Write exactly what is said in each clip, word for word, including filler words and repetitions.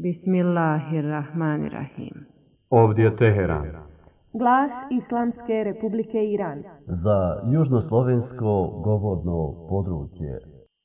Bismillahirrahmanirrahim. Ovdje je Teheran. Glas Islamske Republike Iran. Za južnoslovensko govorno područje.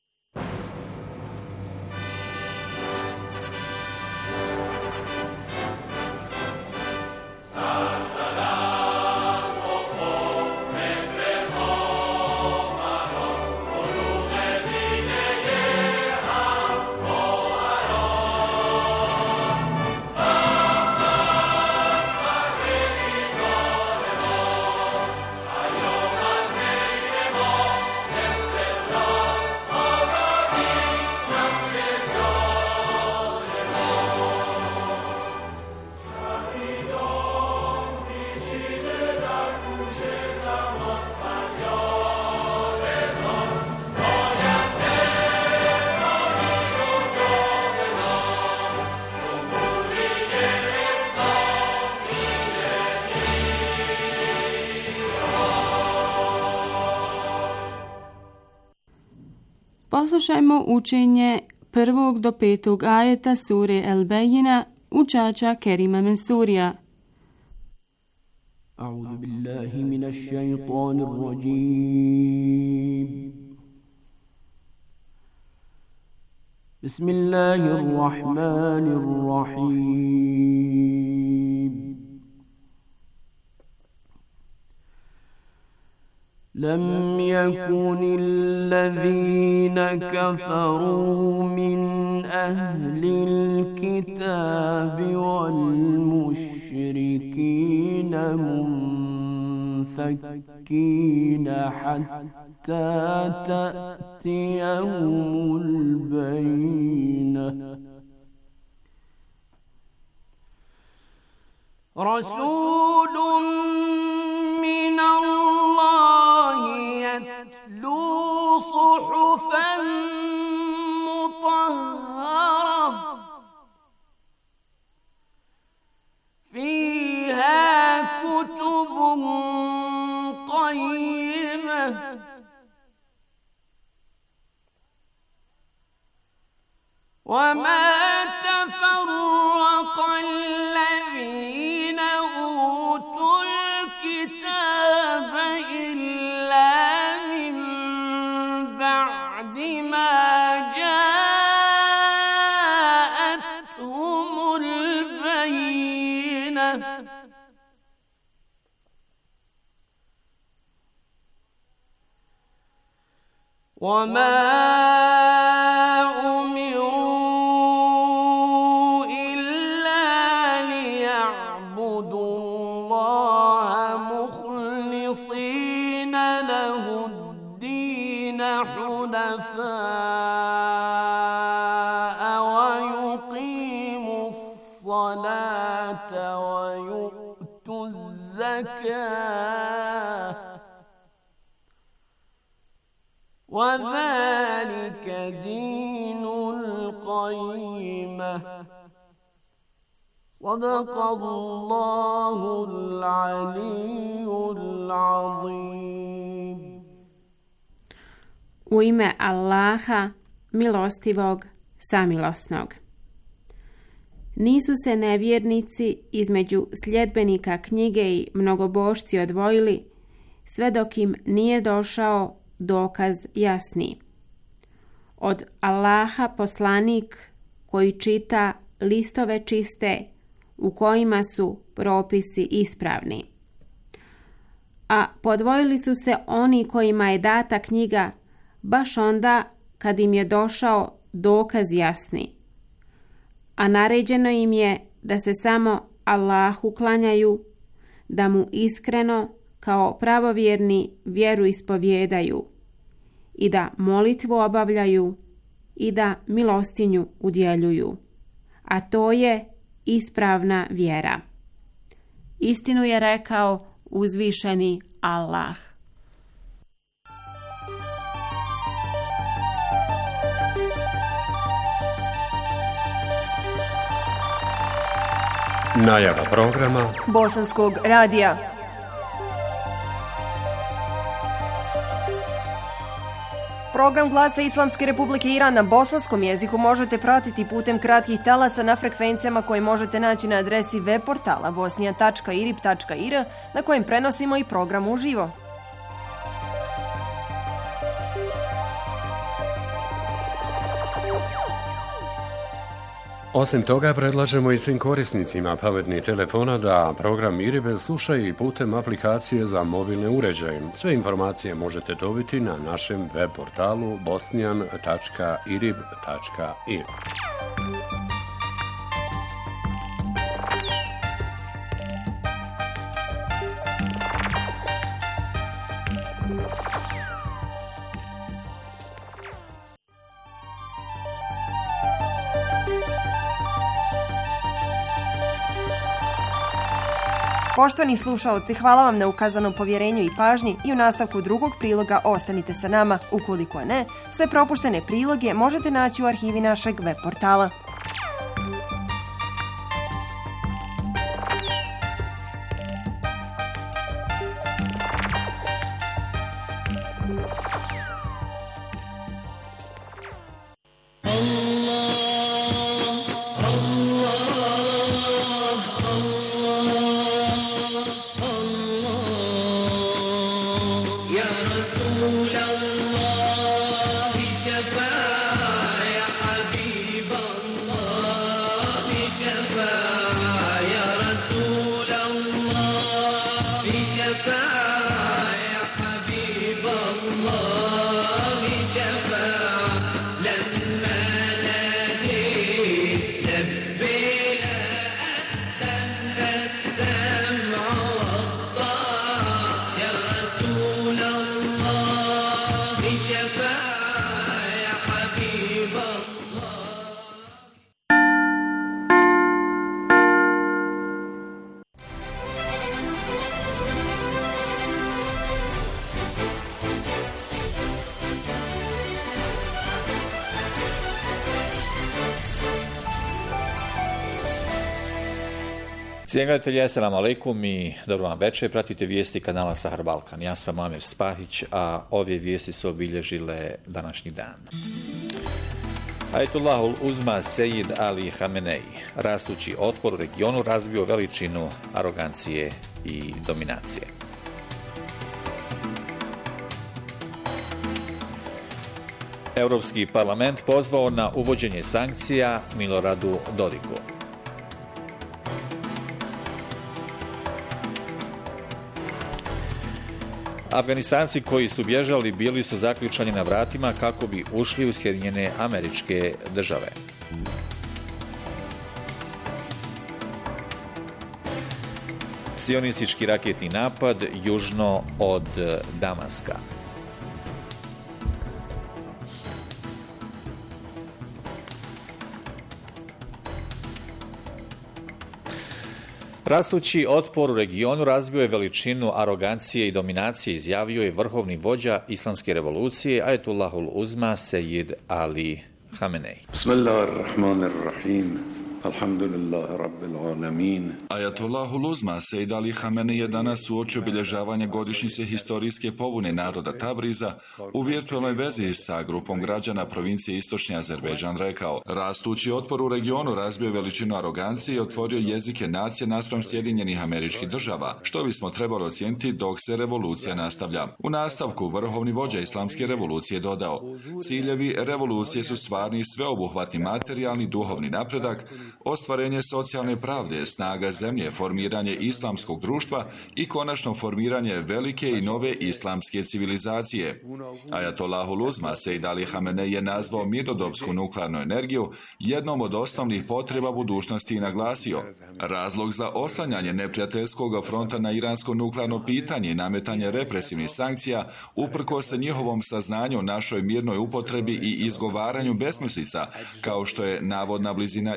Poslušajmo učenje prvog do petog ajeta sure El-Bejina učača Kerima Mensurija. A'udhu billahi minash shaytanir rajim. Bismillahirrahmanirrahim. لم يكن الذين كفروا من أهل الكتاب والمشركين منفكين حتى تأتيهم البينة رسول من الله يتلو صحفا مطهرة فيها كتب قيمة وما تفرق الذين أوتوا الكتاب إلا من بعد ما جاءتهم البينة وما وذلك دين القيمة صدق الله العلي العظيم. U ime Allaha, milostivog, samilosnog. Nisu se nevjernici između sljedbenika knjige i mnogobošci odvojili, sve dok im nije došao dokaz jasni. Od Allaha poslanik koji čita listove čiste u kojima su propisi ispravni. A podvojili su se oni kojima je data knjiga baš onda kad im je došao dokaz jasni. A naređeno im je da se samo Allahu klanjaju, da mu iskreno kao pravovjerni vjeru ispovjedaju i da molitvu obavljaju i da milostinju udjeljuju. A to je ispravna vjera. Istinu je rekao uzvišeni Allah. Najava programa Bosanskog radija. Program Glasa Islamske Republike Iran na bosanskom jeziku možete pratiti putem kratkih talasa na frekvencijama koje možete naći na adresi web portala bosnija tačka irib tačka ir na kojem prenosimo i program uživo. Osim toga, predlažemo i svim korisnicima pametnih telefona da program Iribe slušaju i putem aplikacije za mobilne uređaje. Sve informacije možete dobiti na našem web portalu bosnijan tačka irib tačka ir. Poštovani slušaoci, hvala vam na ukazanom povjerenju i pažnji i u nastavku drugog priloga ostanite sa nama. Ukoliko ne, sve propuštene priloge možete naći u arhivi našeg web portala. Cijenjeni gledatelji, assalamu alaikum i dobro vam večer. Pratite vijesti kanala Sahar Balkan. Ja sam Amir Spahić, a ove vijesti su obilježile današnji dan. Ajatullahul Uzma Sejid Ali Hamenei, rastući otpor u regionu, razvio veličinu arogancije i dominacije. Europski parlament pozvao na uvođenje sankcija Miloradu Dodiku. Afganistanci koji su bježali bili su zaključani na vratima kako bi ušli u Sjedinjene Američke Države. Sionistički raketni napad južno od Damaska. Rastući otpor u regionu razvio je veličinu arogancije i dominacije, izjavio je vrhovni vođa islamske revolucije Ajatullahul Uzma Sejid Ali Hamenei. Bismillahirrahmanirrahim. Alhamdulillahi rabbil alamin. Ajatullahul Uzma Sejid Ali Hamenei je danas uoči obilježavanja godišnjice historijske pobune naroda Tabriza u virtualnoj vezi sa grupom građana provincije Istočni Azerbejdžan rekao: rastući otpor u regionu razbio veličinu arogancije i otvorio jezike nacije naspram Sjedinjenih Američkih Država, što bismo trebali ocijeniti dok se revolucija nastavlja. U nastavku vrhovni vođa islamske revolucije dodao: ciljevi revolucije su stvarni sveobuhvatni materijalni duhovni napredak, ostvarenje socijalne pravde, snaga zemlje, formiranje islamskog društva i konačno formiranje velike i nove islamske civilizacije. Ajatollahul Uzma Sejid Ali Hamenei je nazvao mirnodopsku nuklearnu energiju jednom od osnovnih potreba budućnosti i naglasio: razlog za oslanjanje neprijateljskog fronta na iransko nuklearno pitanje i nametanje represivnih sankcija uprkos njihovom saznanju o našoj mirnoj upotrebi i izgovaranju besmislica, kao što je navodna blizina Irana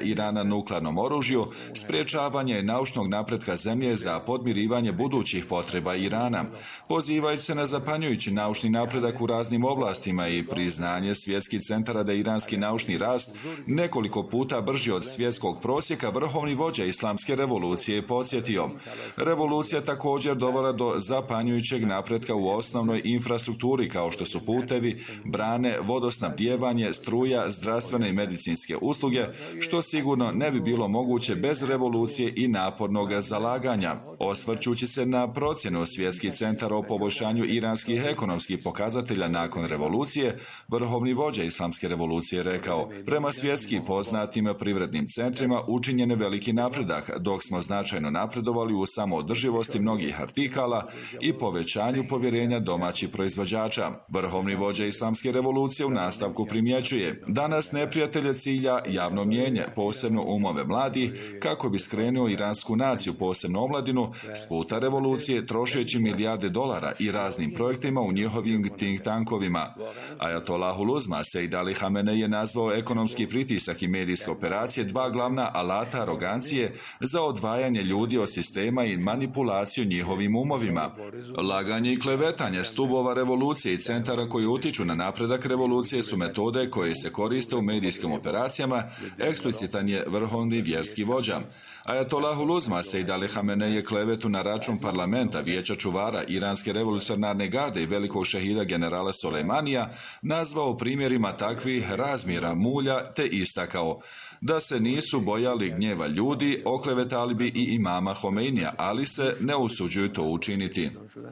na nuklearnom oružju, spriječavanje naučnog napretka zemlje za podmirivanje budućih potreba Irana, pozivajući se na zapanjujući naučni napredak u raznim oblastima i priznanje svjetskih centara da je iranski naučni rast nekoliko puta brži od svjetskog prosjeka, vrhovni vođa islamske revolucije je podsjetio. Revolucija također dovela do zapanjujućeg napretka u osnovnoj infrastrukturi kao što su putevi, brane, vodosnabdijevanje, struja, zdravstvene i medicinske usluge, što sigurno ne bi bilo moguće bez revolucije i napornog zalaganja. Osvrćući se na procjenu svjetskih centara o poboljšanju iranskih ekonomskih pokazatelja nakon revolucije, vrhovni vođa islamske revolucije rekao: prema svjetski poznatim privrednim centrima učinjen je veliki napredak, dok smo značajno napredovali u samoodrživosti mnogih artikala i povećanju povjerenja domaćih proizvođača. Vrhovni vođa islamske revolucije u nastavku primjećuje: danas neprijatelje cilja javno mnijenje, posebno umove mladih, kako bi skrenuo iransku naciju, posebno omladinu, s puta revolucije, trošeći milijarde dolara i raznim projektima u njihovim think tankovima. Ajatollahul Uzma Sejid Ali Hamenej je nazvao ekonomski pritisak i medijske operacije dva glavna alata arogancije za odvajanje ljudi od sistema i manipulaciju njihovim umovima. Laganje i klevetanje stubova revolucije i centara koji utiču na napredak revolucije su metode koje se koriste u medijskim operacijama, eksplicitan je vrhovni vjerski vođa. Ajatollahul Uzma Sejid Ali Hamenej je klevetu na račun parlamenta, vijeća čuvara, iranske revolucionarne garde i velikog šehida generala Soleimanija nazvao primjerima takvih razmjera mulja te istakao: da se nisu bojali gnjeva ljudi, oklevetali bi i imama Homeinija, ali se ne usuđuju to učiniti.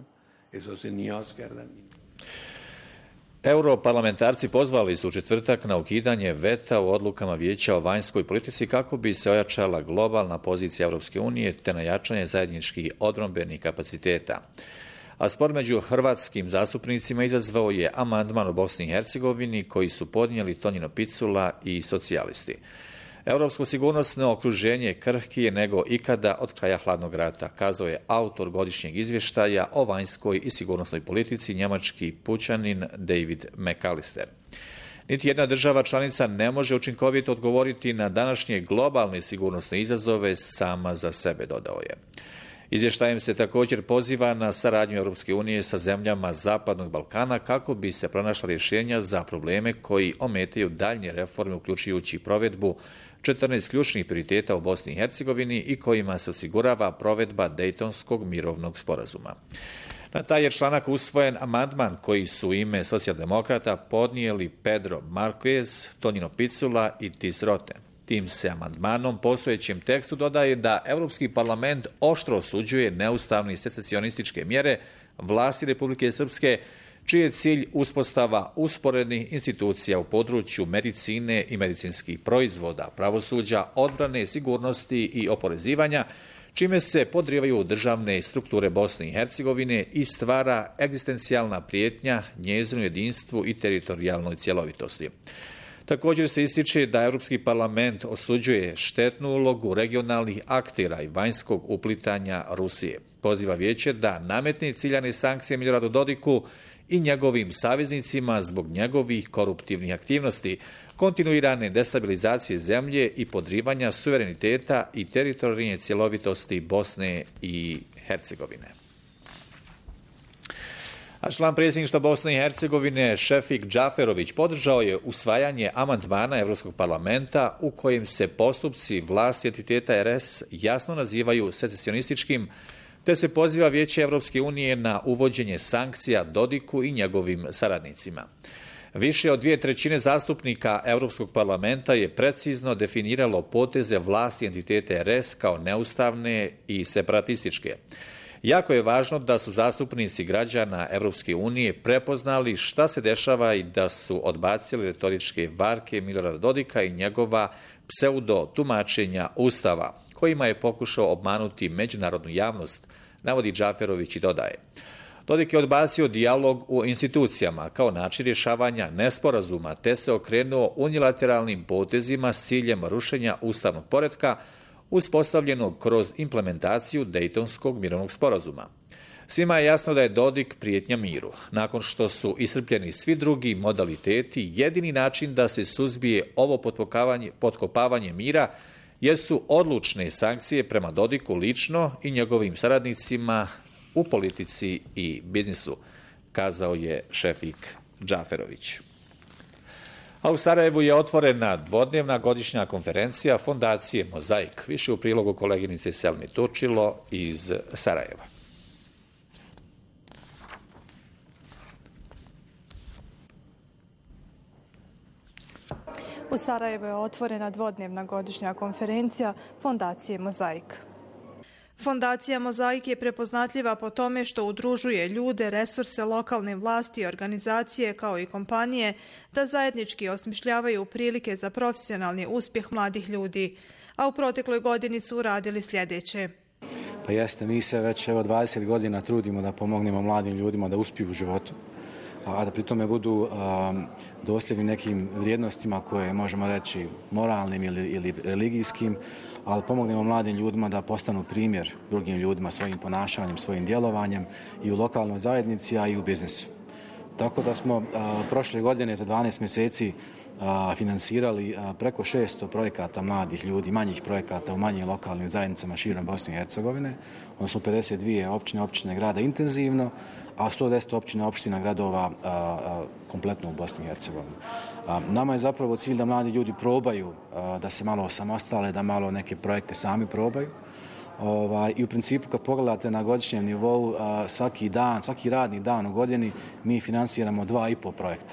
Europarlamentarci pozvali su u četvrtak na ukidanje veta u odlukama Vijeća o vanjskoj politici kako bi se ojačala globalna pozicija Europske unije te na jačanje zajedničkih odbrambenih kapaciteta. A spor među hrvatskim zastupnicima izazvao je amandman u Bosni i Hercegovini koji su podnijeli Tonino Picula i socijalisti. Europsko sigurnosno okruženje krhkije nego ikada od kraja hladnog rata, kazao je autor godišnjeg izvještaja o vanjskoj i sigurnosnoj politici njemački pučanin David McAllister. Niti jedna država članica ne može učinkovito odgovoriti na današnje globalne sigurnosne izazove sama za sebe, dodao je. Izvještajem se također poziva na saradnju Europske unije sa zemljama Zapadnog Balkana kako bi se pronašla rješenja za probleme koji ometaju daljnje reforme, uključujući provedbu četrnaest ključnih prioriteta u Bosni i Hercegovini i kojima se osigurava provedba Dejtonskog mirovnog sporazuma. Na taj je članak usvojen amandman koji su u ime socijaldemokrata podnijeli Pedro Marquez, Tonino Picula i Tis Rote. Tim se amandmanom postojećem tekstu dodaje da Europski parlament oštro osuđuje neustavne secesionističke mjere vlasti Republike Srpske, čiji je cilj uspostava usporednih institucija u području medicine i medicinskih proizvoda, pravosuđa, odbrane, sigurnosti i oporezivanja, čime se podrivaju državne strukture Bosne i Hercegovine i stvara egzistencijalna prijetnja njezinu jedinstvu i teritorijalnoj cjelovitosti. Također se ističe da Europski parlament osuđuje štetnu ulogu regionalnih aktera i vanjskog uplitanja Rusije. Poziva vijeće da nametne ciljane sankcije Miloradu Dodiku i njegovim saveznicima zbog njegovih koruptivnih aktivnosti, kontinuirane destabilizacije zemlje i podrivanja suvereniteta i teritorijalne cjelovitosti Bosne i Hercegovine. A član predsjedništva Bosne i Hercegovine Šefik Džaferović podržao je usvajanje amandmana Europskog parlamenta u kojem se postupci vlasti entiteta R S jasno nazivaju secesionističkim, te se poziva Vijeće Europske unije na uvođenje sankcija Dodiku i njegovim saradnicima. Više od dvije trećine zastupnika Europskog parlamenta je precizno definiralo poteze vlasti entiteta R S kao neustavne i separatističke. Jako je važno da su zastupnici građana Europske unije prepoznali šta se dešava i da su odbacili retoričke varke Milorada Dodika i njegova pseudo tumačenja Ustava, kojima je pokušao obmanuti međunarodnu javnost, navodi Džaferović i dodaje. Dodik je odbacio dijalog u institucijama kao način rješavanja nesporazuma, te se okrenuo unilateralnim potezima s ciljem rušenja ustavnog poretka uspostavljenog kroz implementaciju Dejtonskog mirovnog sporazuma. Svima je jasno da je Dodik prijetnja miru. Nakon što su iscrpljeni svi drugi modaliteti, jedini način da se suzbije ovo potkopavanje mira jer su odlučne sankcije prema Dodiku lično i njegovim saradnicima u politici i biznisu, kazao je Šefik Džaferović. A u Sarajevu je otvorena dvodnevna godišnja konferencija Fondacije Mozaik. Više u prilogu koleginice Selmi Turčilo iz Sarajeva. U Sarajevu je otvorena dvodnevna godišnja konferencija Fondacije Mozaik. Fondacija Mozaik je prepoznatljiva po tome što udružuje ljude, resurse, lokalne vlasti i organizacije kao i kompanije da zajednički osmišljavaju prilike za profesionalni uspjeh mladih ljudi, a u protekloj godini su uradili sljedeće. Pa jeste, mi se već evo dvadeset godina trudimo da pomognemo mladim ljudima da uspiju u životu, a da pri tome budu um, dosljedni nekim vrijednostima koje možemo reći moralnim ili, ili religijskim, ali pomognemo mladim ljudima da postanu primjer drugim ljudima svojim ponašanjem, svojim djelovanjem i u lokalnoj zajednici, a i u biznisu. Tako da smo a, prošle godine za dvanaest mjeseci a, finansirali a, preko šesto projekata mladih ljudi, manjih projekata u manjim lokalnim zajednicama širom Bosne i Hercegovine, odnosno pedeset dvije općine, općine grada intenzivno, a sto deset općina, opština gradova a, a, kompletno u Bosni i Hercegovini. A, nama je zapravo cilj da mladi ljudi probaju a, da se malo osamostale, da malo neke projekte sami probaju. Ovaj, I u principu kad pogledate na godišnjem nivou a, svaki dan, svaki radni dan u godini mi finansiramo dva i po projekta.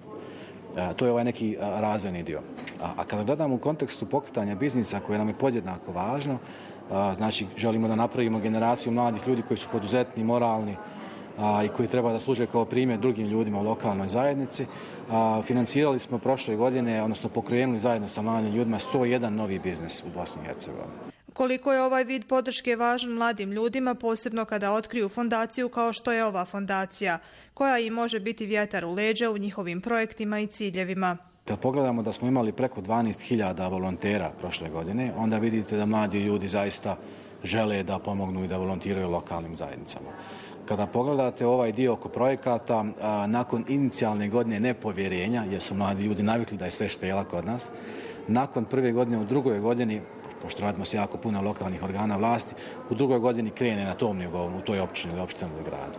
A, to je ovaj neki a, razvojni dio. A, a kada gledamo u kontekstu pokretanja biznisa koje nam je podjednako važno, a, znači želimo da napravimo generaciju mladih ljudi koji su poduzetni, moralni, a, i koji treba da služe kao primjer drugim ljudima u lokalnoj zajednici. A, financirali smo prošle godine, odnosno pokrenuli zajedno sa mladim ljudima sto jedan novi biznis u Bosni i Hercegovini. Koliko je ovaj vid podrške važan mladim ljudima, posebno kada otkriju fondaciju kao što je ova fondacija, koja im može biti vjetar u leđa u njihovim projektima i ciljevima. Kad pogledamo da smo imali preko dvanaest hiljada volontera prošle godine, onda vidite da mladi ljudi zaista žele da pomognu i da volontiraju lokalnim zajednicama. Kada pogledate ovaj dio oko projekata, a, nakon inicijalne godine nepovjerenja, jer su mladi ljudi navikli da je sve štela kod nas, nakon prve godine u drugoj godini, pošto radimo se jako puno lokalnih organa vlasti, u drugoj godini krene na tom nivou, u toj općini ili opštini ili gradu.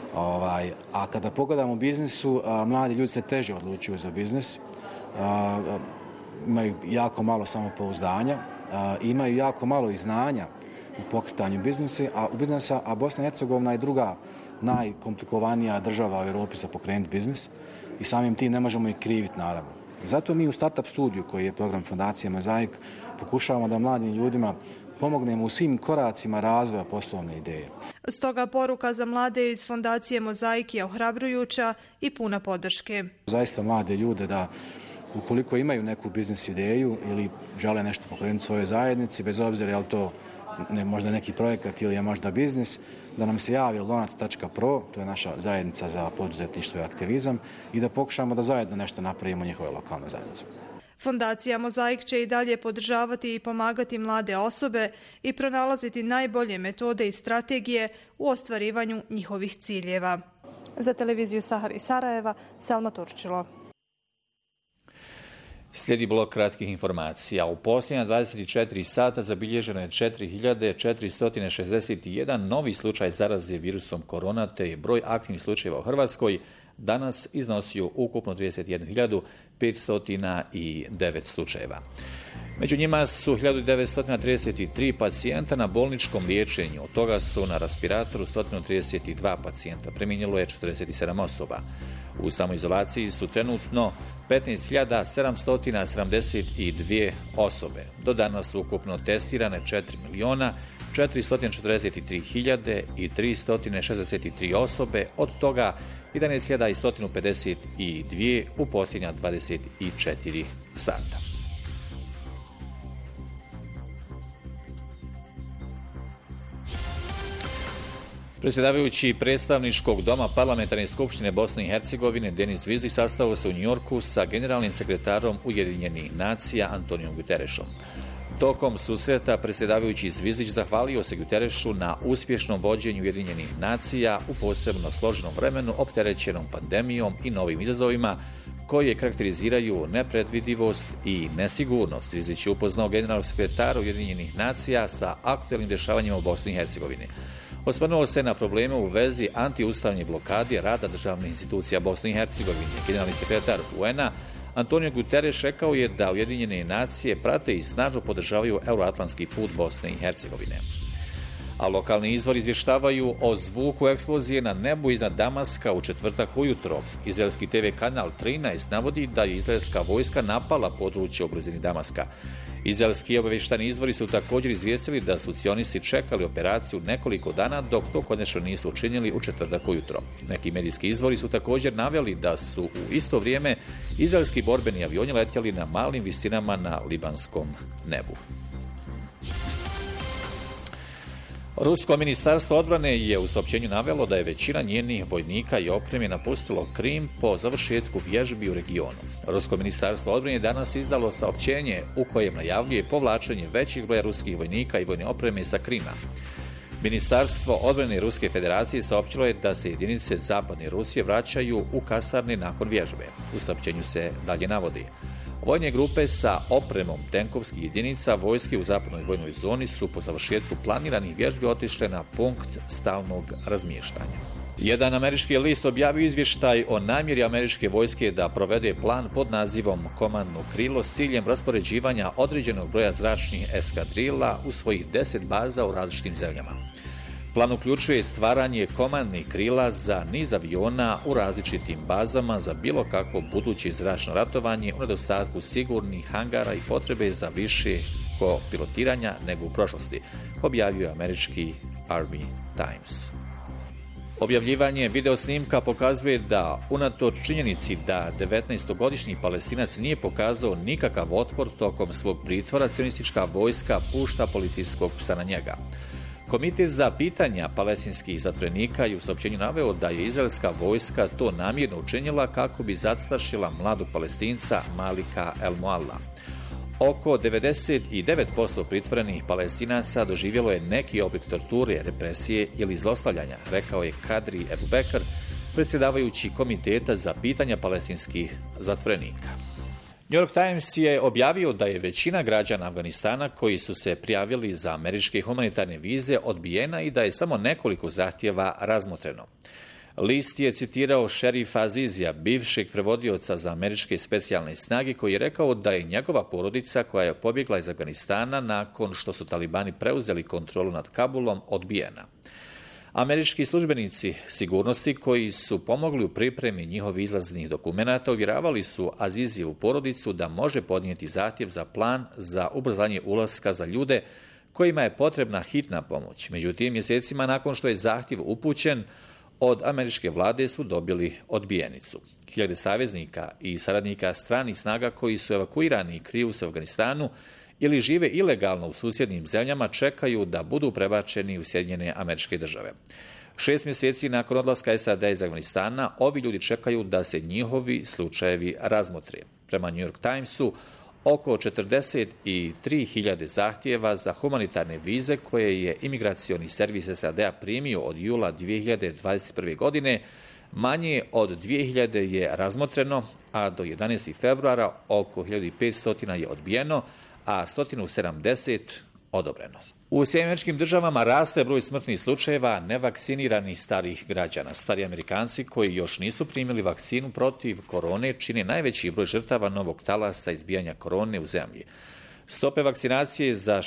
Ovaj, a kada pogledamo u biznisu, a, mladi ljudi se teže odlučuju za biznis, a, a, imaju jako malo samopouzdanja, a, imaju jako malo i znanja u pokretanju biznisa, a u biznisa, a Bosna i Hercegovina je druga najkomplikovanija država u Europi za pokrenuti biznis i samim tim ne možemo ih kriviti, naravno. Zato mi u Startup studiju, koji je program Fondacije Mozaik, pokušavamo da mladim ljudima pomognemo u svim koracima razvoja poslovne ideje. Stoga poruka za mlade iz Fondacije Mozaik je ohrabrujuća i puna podrške. Zaista mlade ljude da ukoliko imaju neku biznis ideju ili žele nešto pokrenuti svojoj zajednici, bez obzira je li to ne, možda neki projekat ili je možda biznis, da nam se javi lonac tačka pro, to je naša zajednica za poduzetništvo i aktivizam, i da pokušamo da zajedno nešto napravimo njihove lokalne zajednice. Fondacija Mozaik će i dalje podržavati i pomagati mlade osobe i pronalaziti najbolje metode i strategije u ostvarivanju njihovih ciljeva. Za televiziju Sahar iz Sarajeva, Selma Turčilo. Slijedi blok kratkih informacija. U posljednja dvadeset četiri sata zabilježeno je četiri hiljade četiristo šezdeset jedan novi slučaj zaraze virusom korona, te je broj aktivnih slučajeva u Hrvatskoj danas iznosio ukupno trideset jednu hiljadu petsto devet slučajeva. Među njima su hiljadu devetsto trideset tri pacijenta na bolničkom liječenju, od toga su na respiratoru sto trideset dva pacijenta, preminjelo je četrdeset sedam osoba. U samoizolaciji su trenutno petnaest hiljada sedamsto sedamdeset dvije osobe. Do danas su ukupno testirane četiri milijuna četiristo četrdeset tri hiljade tristo šezdeset tri osobe, od toga jedanaest hiljada sto pedeset dvije u posljednja dvadeset četiri sata. Predsjedavajući predstavničkog doma Parlamentarne skupštine Bosne i Hercegovine Denis Zvizdić sastao se u Njujorku sa generalnim sekretarom Ujedinjenih nacija Antonijom Guterešom. Tokom susreta predsjedavajući Zvizdić zahvalio se Guterešu na uspješnom vođenju Ujedinjenih nacija u posebno složenom vremenu opterećenom pandemijom i novim izazovima koje karakteriziraju nepredvidivost i nesigurnost. Rizić je upoznao generalnog sekretara Ujedinjenih nacija sa aktuelnim dešavanjima u Bosni i Hercegovini. Osvrnuo se na probleme u vezi antiustavne blokade rada državnih institucija Bosne i Hercegovine. Generalni sekretar U N A Antonio Guterres rekao je da Ujedinjene nacije prate i snažno podržavaju euroatlantski put Bosne i Hercegovine. A lokalni izvori izvještavaju o zvuku eksplozije na nebu iznad Damaska u četvrtak ujutro. Izraelski te ve kanal trinaest navodi da je izraelska vojska napala područje u blizini Damaska. Izraelski obavještajni izvori su također izvijestili da su cionisti čekali operaciju nekoliko dana, dok to konačno nisu učinili u četvrtak ujutro. Neki medijski izvori su također naveli da su u isto vrijeme izraelski borbeni avioni letjeli na malim visinama na libanskom nebu. Rusko ministarstvo odbrane je u saopćenju navelo da je većina njenih vojnika i opreme napustilo Krim po završetku vježbi u regionu. Rusko ministarstvo odbrane danas izdalo saopćenje u kojem najavljuje povlačenje većih broja ruskih vojnika i vojne opreme sa Krima. Ministarstvo odbrane Ruske federacije saopćilo je da se jedinice zapadne Rusije vraćaju u kasarne nakon vježbe. U saopćenju se dalje navodi: vojne grupe sa opremom tenkovskih jedinica vojske u zapadnoj vojnoj zoni su po završetku planiranih vježbi otišle na punkt stalnog razmještanja. Jedan američki list objavio izvještaj o namjeri američke vojske da provede plan pod nazivom Komandno krilo s ciljem raspoređivanja određenog broja zračnih eskadrila u svojih deset baza u različitim zemljama. Plan uključuje stvaranje komandnih krila za niz aviona u različitim bazama za bilo kakvo buduće zračno ratovanje u nedostatku sigurnih hangara i potrebe za više kopilotiranja nego u prošlosti, objavio je američki Army Times. Objavljivanje videosnimka pokazuje da, unatoč činjenici da devetnaestogodišnji Palestinac nije pokazao nikakav otpor tokom svog pritvora, cionistička vojska pušta policijskog psa na njega. Komitet za pitanja palestinskih zatvorenika je u saopćenju naveo da je izraelska vojska to namjerno učinila kako bi zastrašila mladog Palestinca Malika El Moalla. Oko devedeset devet posto pritvorenih Palestinaca doživjelo je neki oblik torture, represije ili zlostavljanja, rekao je Kadri Ebu Bekr, predsjedavajući Komiteta za pitanja palestinskih zatvorenika. New York Times je objavio da je većina građana Afganistana koji su se prijavili za američke humanitarne vize odbijena i da je samo nekoliko zahtjeva razmotreno. List je citirao šerifa Azizija, bivšeg prevodioca za američke specijalne snage, koji je rekao da je njegova porodica koja je pobjegla iz Afganistana nakon što su talibani preuzeli kontrolu nad Kabulom odbijena. Američki službenici sigurnosti koji su pomogli u pripremi njihovih izlaznih dokumenata uvjeravali su Azizijevu porodicu da može podnijeti zahtjev za plan za ubrzanje ulaska za ljude kojima je potrebna hitna pomoć. Međutim, mjesecima nakon što je zahtjev upućen, od američke vlade su dobili odbijenicu. Hiljade saveznika i saradnika stranih snaga koji su evakuirani i kriju se u Afganistanu ili žive ilegalno u susjednim zemljama čekaju da budu prebačeni u Sjedinjene Američke Države. Šest mjeseci nakon odlaska S A D iz Afganistana, ovi ljudi čekaju da se njihovi slučajevi razmotre. Prema New York Timesu, oko četrdeset tri hiljade zahtjeva za humanitarne vize koje je imigracioni servis S A D-a primio od jula dvije hiljade dvadeset prve. godine, manje od dvije hiljade je razmotreno, a do jedanaestog februara oko hiljadu petsto je odbijeno, a sto sedamdeset odobreno. U Sjedinjenim Američkim Državama raste broj smrtnih slučajeva nevakciniranih starih građana. Stari Amerikanci koji još nisu primili vakcinu protiv korone čine najveći broj žrtava novog talasa izbijanja korone u zemlji. Stope vakcinacije za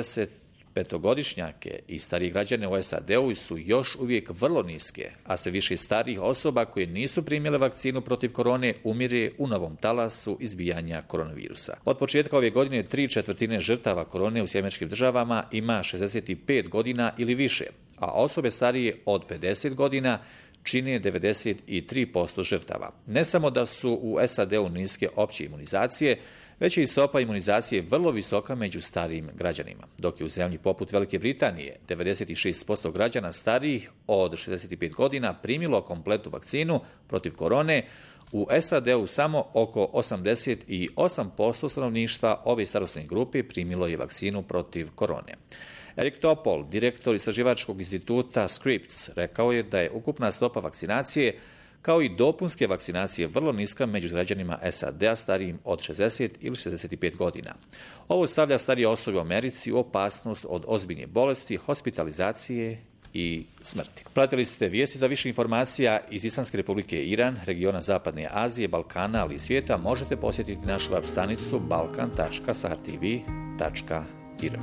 šezdesetpetogodišnjake i starih građane u S A D-u su još uvijek vrlo niske, a sve više starih osoba koje nisu primile vakcinu protiv korone umire u novom talasu izbijanja koronavirusa. Od početka ove godine tri četvrtine žrtava korone u Sjedinjenim Američkim Državama ima šezdeset pet godina ili više, a osobe starije od pedeset godina čine devedeset tri posto žrtava. Ne samo da su u S A D-u niske opće imunizacije, već je i stopa imunizacije vrlo visoka među starijim građanima, dok je u zemlji poput Velike Britanije devedeset šest posto građana starijih od šezdeset pet godina primilo kompletnu vakcinu protiv korone, u S A D-u samo oko osamdeset osam posto stanovništva ove starosne grupe primilo je vakcinu protiv korone. Erik Topol, direktor istraživačkog instituta Scripps, rekao je da je ukupna stopa vakcinacije kao i dopunske vakcinacije vrlo niska među građanima S A D-a starijim od šezdeset ili šezdeset pet godina. Ovo stavlja starije osobe u Americi u opasnost od ozbiljne bolesti, hospitalizacije i smrti. Pratili ste vijesti. Za više informacija iz Islamske Republike Iran, regiona Zapadne Azije, Balkana, ali i svijeta možete posjetiti našu web stranicu balkan tačka sartv tačka ir.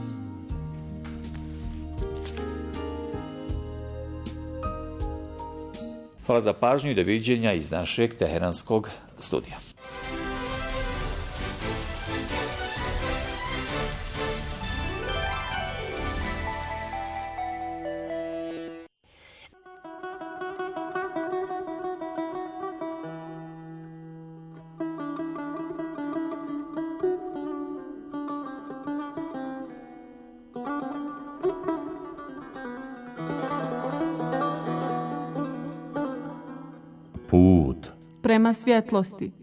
Hvala za pažnju i doviđenja iz našeg teheranskog studija. Put prema svjetlosti.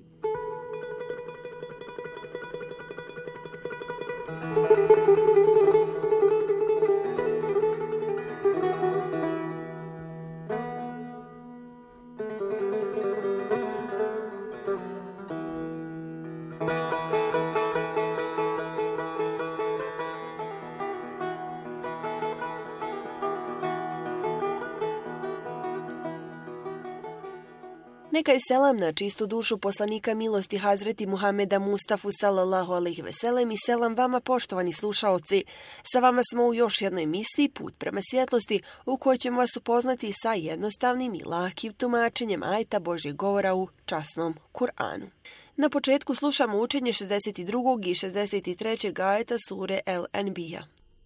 Neka je selam na čistu dušu poslanika milosti Hazreti Muhameda Mustafu sallallahu alejhi ve sellem i selam vama poštovani slušaoci. Sa vama smo u još jednoj emisiji Put prema svjetlosti u kojoj ćemo vas upoznati sa jednostavnim i lakim tumačenjem ajeta Božjeg govora u časnom Kur'anu. Na početku slušamo učenje šezdeset drugog i šezdeset trećeg ajeta sure El-Anbiya.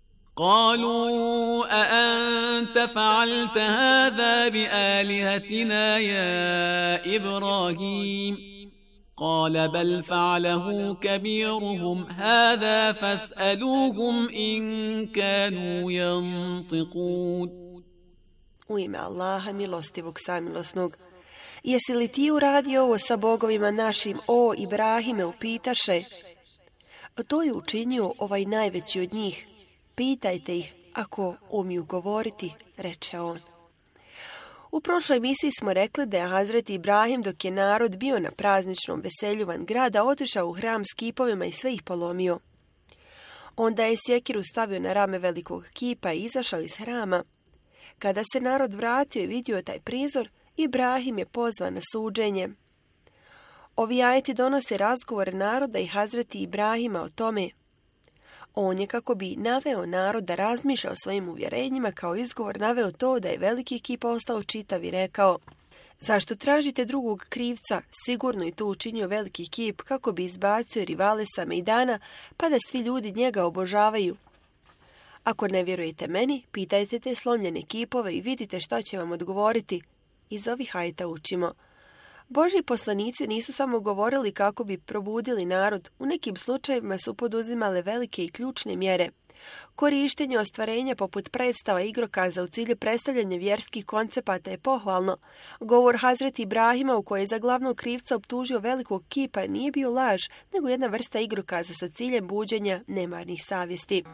قالوا أأنت فعلت هذا بآلهتنا يا إبراهيم قال بل فعله كبيرهم هذا فاسألوهم إن كانوا ينطقون. U ime Allaha milostivog samilosnog. Jesi li ti uradio ovo sa bogovima našim, o Ibrahime, upitaše? To je učinio ovaj najveći od njih. Pitajte ih ako umiju govoriti, reče on. U prošloj emisiji smo rekli da je Hazret Ibrahim, dok je narod bio na prazničnom veselju van grada, otišao u hram s kipovima i sve ih polomio. Onda je sjekiru stavio na rame velikog kipa i izašao iz hrama. Kada se narod vratio i vidio taj prizor, Ibrahim je pozvan na suđenje. Ovi ajeti donose razgovor naroda i Hazreti Ibrahima o tome. On je, kako bi naveo narod da razmišlja o svojim uvjerenjima, kao izgovor naveo to da je veliki kip ostao čitav i rekao: zašto tražite drugog krivca? Sigurno je to učinio veliki kip kako bi izbacio rivale sa mejdana, pa da svi ljudi njega obožavaju. Ako ne vjerujete meni, pitajte te slomljene kipove i vidite šta će vam odgovoriti. Iz ovih ajeta učimo: Božji poslanici nisu samo govorili kako bi probudili narod, u nekim slučajevima su poduzimale velike i ključne mjere. Korištenje ostvarenja poput predstava i igrokaza u cilju predstavljanja vjerskih koncepata je pohvalno. Govor Hazreti Ibrahima u kojoj je za glavnog krivca optužio velikog kipa nije bio laž, nego jedna vrsta igrokaza sa ciljem buđenja nemarnih savjesti.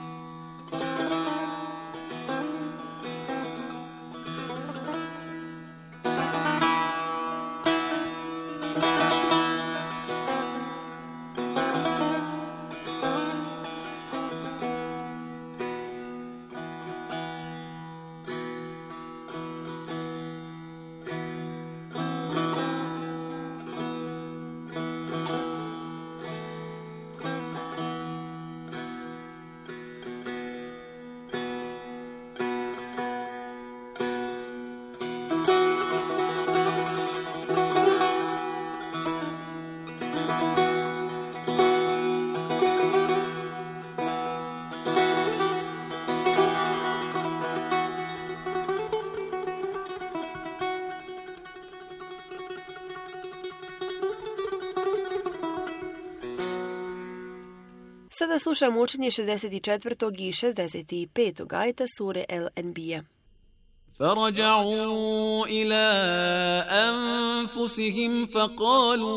Sada slušamo učenje šezdeset četvrtog i šezdeset petog ajeta sure El-Anbiya. فرجعوا إلى أنفسهم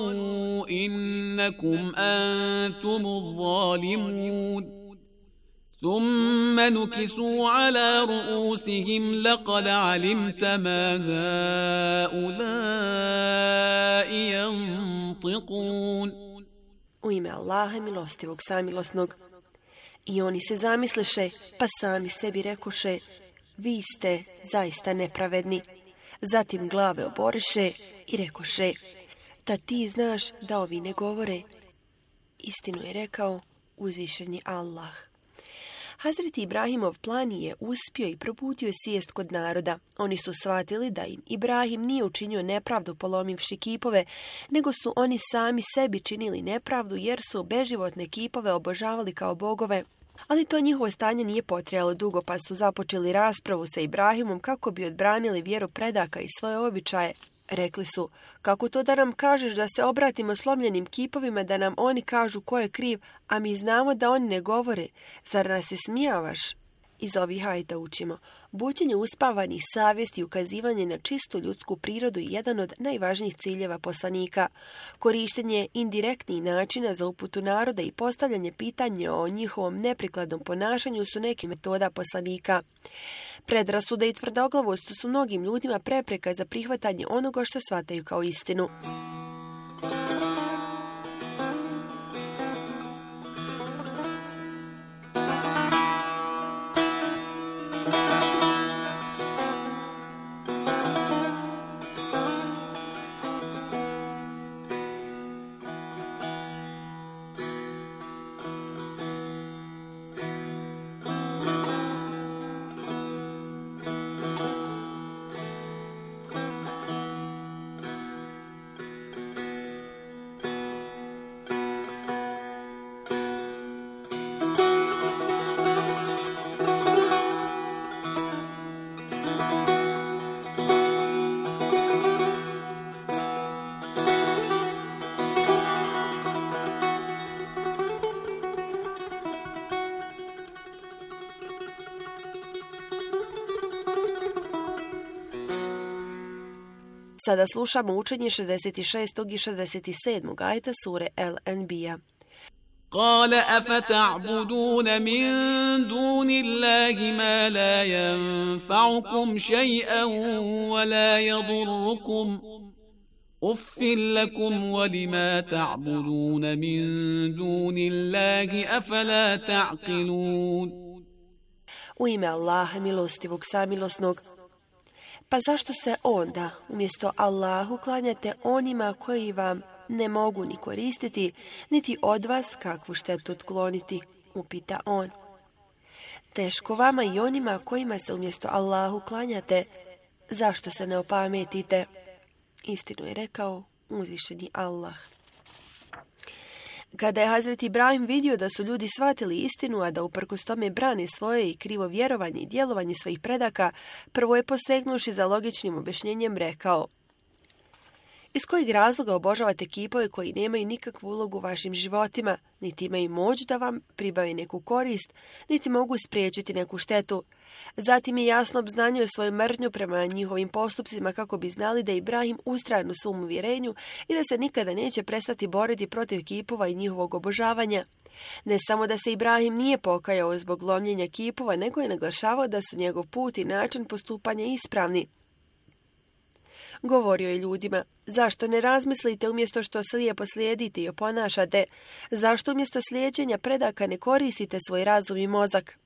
فقالوا إنكم أنتم الظالمون ثم نكسوا على رؤوسهم لقد علمت ما هؤلاء ينطقون. U ime Allaha milostivog samilosnog. I oni se zamisliše, pa sami sebi rekoše, vi ste zaista nepravedni. Zatim glave oboriše i rekoše, da ti znaš da ovi ne govore. Istinu je rekao uzvišeni Allah. Hazreti Ibrahimov plan je uspio i probudio svijest kod naroda. Oni su shvatili da im Ibrahim nije učinio nepravdu polomivši kipove, nego su oni sami sebi činili nepravdu jer su beživotne kipove obožavali kao bogove. Ali to njihovo stanje nije potrajalo dugo, pa su započeli raspravu sa Ibrahimom kako bi odbranili vjeru predaka i svoje običaje. Rekli su, kako to da nam kažeš da se obratimo slomljenim kipovima, da nam oni kažu ko je kriv, a mi znamo da oni ne govore. Zar nas se smijavaš? Iz ovih ajeta učimo. Buđenje uspavanih savjesti i ukazivanje na čistu ljudsku prirodu je jedan od najvažnijih ciljeva poslanika. Korištenje indirektnih načina za uputu naroda i postavljanje pitanja o njihovom neprikladnom ponašanju su neke metoda poslanika. Predrasude i tvrdoglavost su mnogim ljudima prepreka za prihvatanje onoga što shvataju kao istinu. Sada slušamo učenje šezdeset šestog i šezdeset sedmog ajeta sure El-Enbija. قال أفتعبدون من دون الله ما لا ينفعكم شيئا ولا يضركم أف لكم ولما تعبدون من دون الله أفلا تعقلون. U ime Allaha milostivog samilosnog. Pa zašto se onda umjesto Allahu klanjate onima koji vam ne mogu ni koristiti, niti od vas kakvu štetu otkloniti, upita on. Teško vama i onima kojima se umjesto Allahu klanjate, zašto se ne opametite? Istinu je rekao uzvišeni Allah. Kada je Hazreti Ibrahim vidio da su ljudi shvatili istinu, a da uprkos tome brane svoje i krivo vjerovanje i djelovanje svojih predaka, prvo je posegnuši za logičnim objašnjenjem rekao: iz kojeg razloga obožavate kipove koji nemaju nikakvu ulogu u vašim životima, niti imaju moć da vam pribave neku korist, niti mogu spriječiti neku štetu? Zatim je jasno obznanio svoju mržnju prema njihovim postupcima kako bi znali da je Ibrahim ustrajan u svom uvjerenju i da se nikada neće prestati boriti protiv kipova i njihovog obožavanja. Ne samo da se Ibrahim nije pokajao zbog lomljenja kipova, nego je naglašavao da su njegov put i način postupanja ispravni. Govorio je ljudima: zašto ne razmislite umjesto što slijepo slijedite i oponašate? Zašto umjesto slijeđenja predaka ne koristite svoj razum i mozak?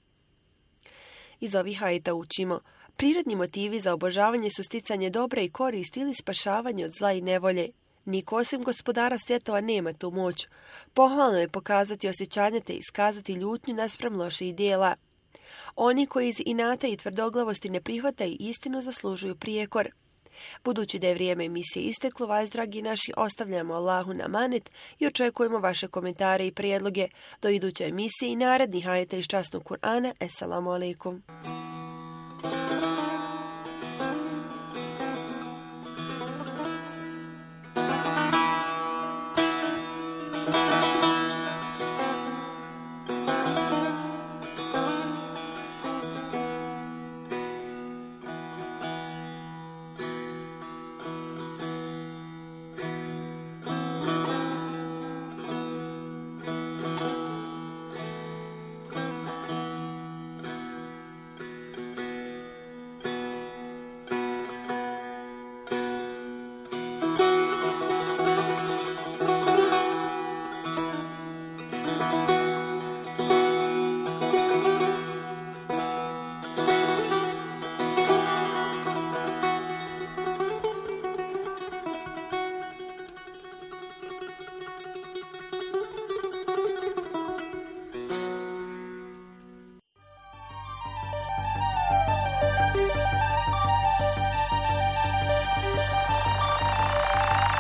Iz ovih ajeta učimo: prirodni motivi za obožavanje su sticanje dobra i korist ili spašavanje od zla i nevolje. Niko osim gospodara svjetova nema tu moć. Pohvalno je pokazati osjećanje te iskazati ljutnju naspram loših dijela. Oni koji iz inata i tvrdoglavosti ne prihvataju istinu zaslužuju prijekor. Budući da je vrijeme emisije isteklo, vas, dragi naši, ostavljamo Allahu na amanet i očekujemo vaše komentare i prijedloge do iduće emisije i narednih ajeta iz časnog Kur'ana. Esselamu alaikum.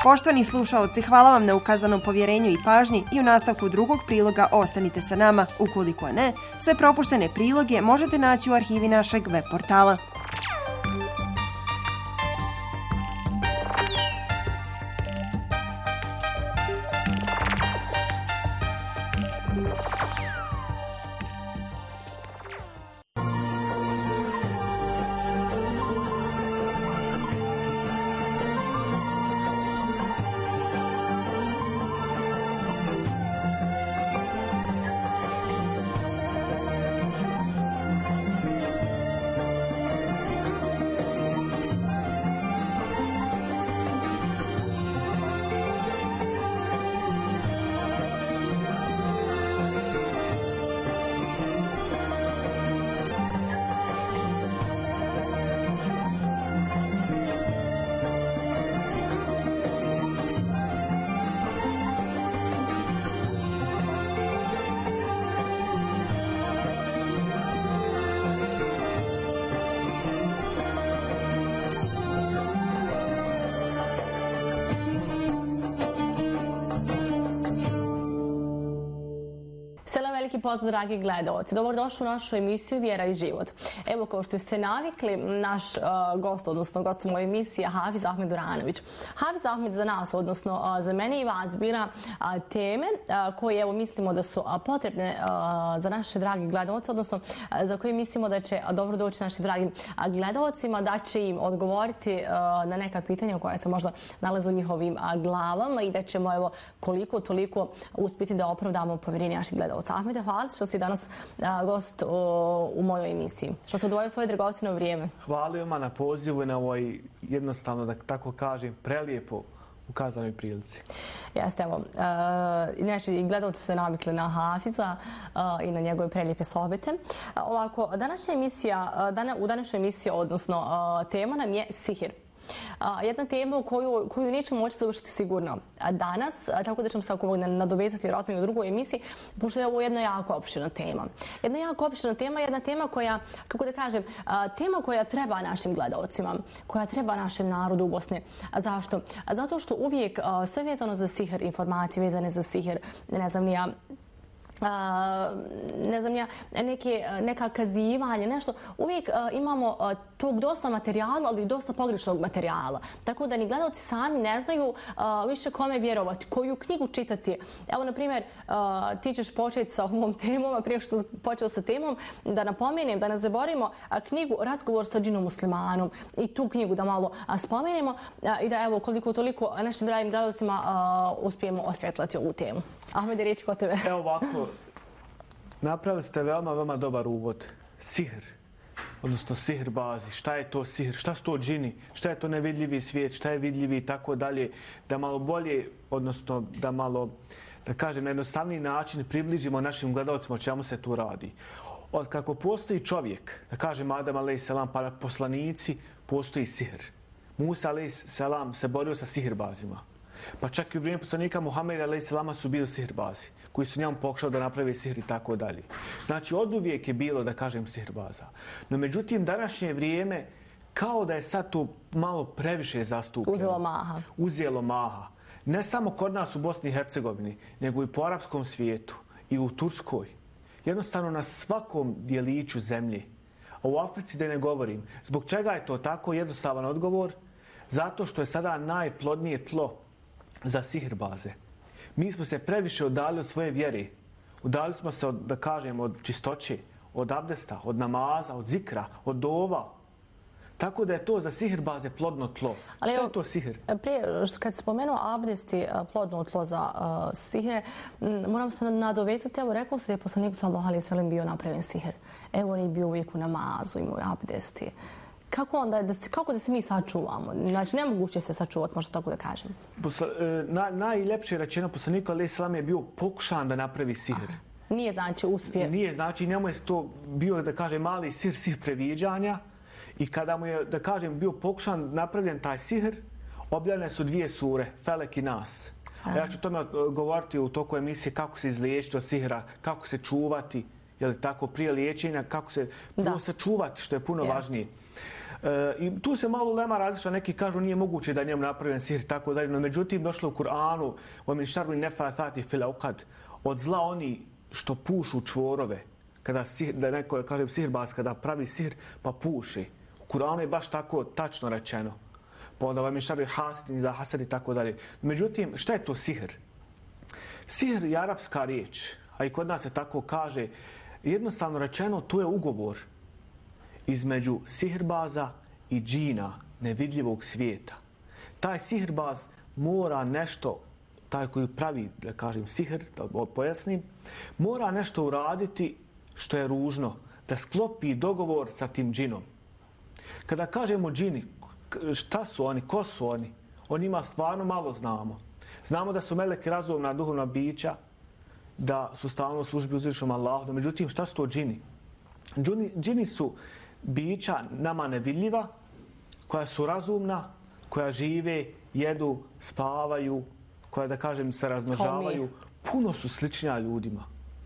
Poštovani slušaoci, hvala vam na ukazanom povjerenju i pažnji i u nastavku drugog priloga ostanite sa nama. Ukoliko ne, sve propuštene priloge možete naći u arhivi našeg web portala. Veliki pozdrav, dragi gledalci. Dobrodošli u našu emisiju Vjera i život. Evo, kao što ste navikli, naš uh, gost, odnosno gost u mojoj emisiji je Hafiz Ahmed Duranović. Hafiz Ahmed za nas, odnosno uh, za mene i vas, bira uh, teme uh, koje, evo, mislimo da su uh, potrebne uh, za naše dragi gledalce, odnosno uh, za koje mislimo da će uh, dobro doći našim dragim uh, gledalcima, da će im odgovoriti uh, na neka pitanja koja se možda nalaze u njihovim uh, glavama i da ćemo, evo, koliko toliko uspjeti da opravdamo povjerenje naših gledalca. Ahmede, hvala što si danas a, gost o, u mojoj emisiji. Što se odvojio svoje dragocjeno vrijeme. Hvala vam na pozivu i na ovoj, jednostavno, da tako kažem, prelijepo ukazanoj prilici. Jeste, evo. Inače, i gledalci su se navikli na Hafiza a, i na njegove prelijepe sohbete. A, ovako, današnja emisija, dana, u današnjoj emisiji, odnosno a, tema nam je sihir. Uh, jedna tema u koju, koju nećemo moći završiti sigurno danas, tako da ćemo se ako nadovezati vjerojatno i u drugoj emisiji, pošto je ovo jedna jako opširna tema. Jedna jako opširna tema, jedna tema koja, kako da kažem, uh, tema koja treba našim gledalcima, koja treba našem narodu u Bosni. A zašto? A zato što uvijek uh, sve vezano za sihir, informacije vezane za sihir, ne znam ni ja, Uh, ne znam ja, neke, neka kazivanja, nešto. Uvijek uh, imamo uh, tog dosta materijala, ali i dosta pogrešnog materijala. Tako da ni gledalci sami ne znaju uh, više kome vjerovati, koju knjigu čitati. Evo, na primjer, uh, ti ćeš početi sa ovom temom, a prije što počeo sa temom, da napomenem, da ne zaboravimo uh, knjigu Razgovor sa džinom muslimanom i tu knjigu da malo uh, spomenemo uh, i da, evo, koliko toliko našim dragim gledalcima uh, uspijemo osvjetlati ovu temu. Ahmede, riječ kod tebe. Evo ovako, napravili ste veoma, veoma dobar uvod. Sihr, odnosno sihr bazi. Šta je to sihr? Šta su to džini? Šta je to nevidljivi svijet? Šta je vidljivi i tako dalje? Da malo bolje, odnosno da malo, da kažem, na jednostavniji način približimo našim gledalcima o čemu se tu radi. Od kako postoji čovjek, da kažem Adam alejhi selam, pa poslanici, postoji sihr. Musa alejhi selam se borio sa sihrbazima. Pa čak i u vrijeme poslanika Muhameda alejhi selama su bili sihirbazi, koji su njemu pokušali da naprave sihr i tako dalje. Znači, od uvijek je bilo, da kažem, sihirbaza. No, međutim, današnje vrijeme, kao da je sad to malo previše zastupljeno. Uzelo maha. Uzelo maha. Ne samo kod nas u Bosni i Hercegovini, nego i po arapskom svijetu i u Turskoj. Jednostavno na svakom dijeliću zemlje. A u Africi da ne govorim. Zbog čega je to tako? Jednostavan odgovor. Zato što je sada najplodnije tlo za sihirbaze. Mi smo se previše udali od svoje vjere. Udali smo se, od, da kažem, od čistoće, od abdesta, od namaza, od zikra, od dova. Tako da je to za sihirbaze plodno tlo. Ali što je to sihir? Prije, kad spomenuo abdesti plodno tlo za uh, sihir, moram se nadovezati, evo rekao se da je poslaniku sallallahu alejhi ve sellem bio napravljen sihir. Evo on je bio uvijek u namazu, imao abdesti. Kako onda, da se, kako da se mi sačuvamo? Znači, nemoguće se sačuvati, možda tako da kažem. Posla, na, najljepše rečeno poslaniku alejhi selam je bio pokušan da napravi sihr. Aha. Nije znači uspije. Nije znači, njemu je to bio, da kažem, mali sihr, sihr previđanja. I kada mu je, da kažem, bio pokušan napravljen taj sihr, objavljene su dvije sure, Felek i Nas. A ja ću tome govoriti u toku emisije kako se izliječiti od sihra, kako se čuvati, je li tako, prije liječenja, kako se prvo se čuvati, što je puno yeah. važnije. E, I tu se malo lema različa, neki kažu nije moguće da je njemu napravljen sihr i tako dalje, no međutim došlo u Kur'anu وَمِنْ شَرِّ النَّفَّاثَاتِ فِي الْعُقَدِ od zla oni što pušu čvorove, kada sihr, da neko kažem sihrbaz, kada pravi sihr pa puši. U Kur'anu je baš tako tačno rečeno. Pa onda vam je šarri hasidin za hasad i tako dalje. Međutim, šta je to sihr? Sihr je arapska riječ, a i kod nas se tako kaže. Jednostavno rečeno, to je ugovor između sihrbaza i džina, nevidljivog svijeta. Taj sihrbaz mora nešto, taj koji pravi, da kažem, sihr, da pojasnim, mora nešto uraditi što je ružno, da sklopi dogovor sa tim džinom. Kada kažemo džini, šta su oni, ko su oni? O njima stvarno malo znamo. Znamo da su meleki razumna duhovna bića, da su stalno u službi uzvišenom Allahu. Međutim, šta su to džini? Džini, džini su bića nama nevidljiva, koja su razumna, koja žive, jedu, spavaju, koja, da kažem, se razmnožavaju. Puno su sličnija ljudima.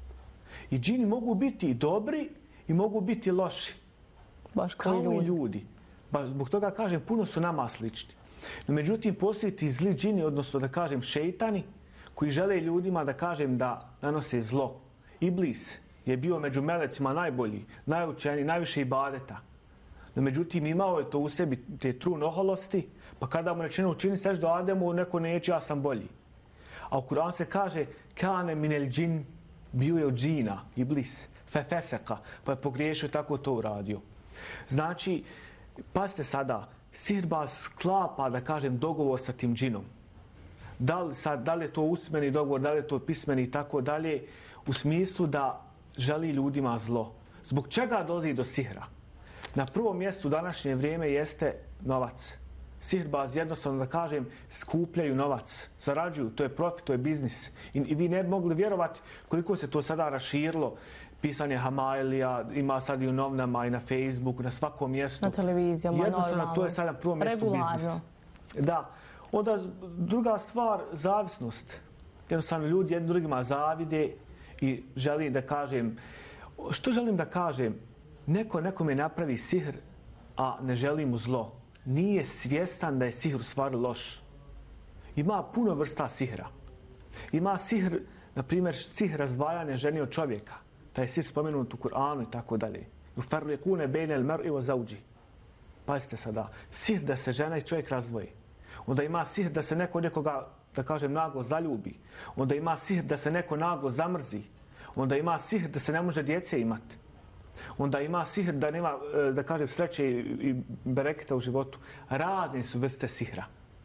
I džini mogu biti dobri i mogu biti loši. Baš kao ljudi. i ljudi. Ba, zbog toga kažem, puno su nama slični. No, međutim, postoji ti zli džini, odnosno da kažem šeitani, koji žele ljudima da kažem da nanose zlo. Iblis je bio među melecima najbolji, najučeniji, najviše ibadeta. No, međutim, imao je to u sebi te trun oholosti, pa kada mu rečeno učini seš do Ademu, neko neće, ja sam bolji. A u Kur'anu se kaže kane minel džin, bio je od džina, Iblis, fefeseka, pa je pogriješio, tako to uradio. Znači, pazite sada, sihirbaz sklapa, da kažem, dogovor sa tim džinom. Da li, sad, da li je to usmeni dogovor, da li je to pismeni i tako dalje, u smislu da želi ljudima zlo. Zbog čega dolazi do sihra? Na prvom mjestu u današnje vrijeme jeste novac. Sihirbaz, jednostavno da kažem, skupljaju novac, zarađuju, to je profit, to je biznis. I, i vi ne bi mogli vjerovati koliko se to sada raširilo. Pisanje Hamailija, ima sad i u novinama i na Facebooku, na svakom mjestu. Na televizijama, jednostavno, normalno. to je sada na prvom mjestu biznis. Da. Onda druga stvar, zavisnost. Jednostavno ljudi jednim drugima zavide i želim da kažem, što želim da kažem? Neko nekome napravi sihr, a ne želi mu zlo. Nije svjestan da je sihr u stvari loš. Ima puno vrsta sihra. Ima sihr, na primjer, sihr razdvajanja žene od čovjeka. Taj sihr spomenut u Kur'anu i tako dalje. Ufarliqune bejnel mer'i wa zawji. Pazite sada, sihr da se žena i čovjek razdvoji. Onda ima sihr da se neko nekoga, da kažem, naglo zaljubi. Onda ima sihr da se neko naglo zamrzi. Onda ima sihr da se ne može djece imati. Onda ima sihr da nema, da kažem, sreće i bereketa u životu. Razne su vrste sihra.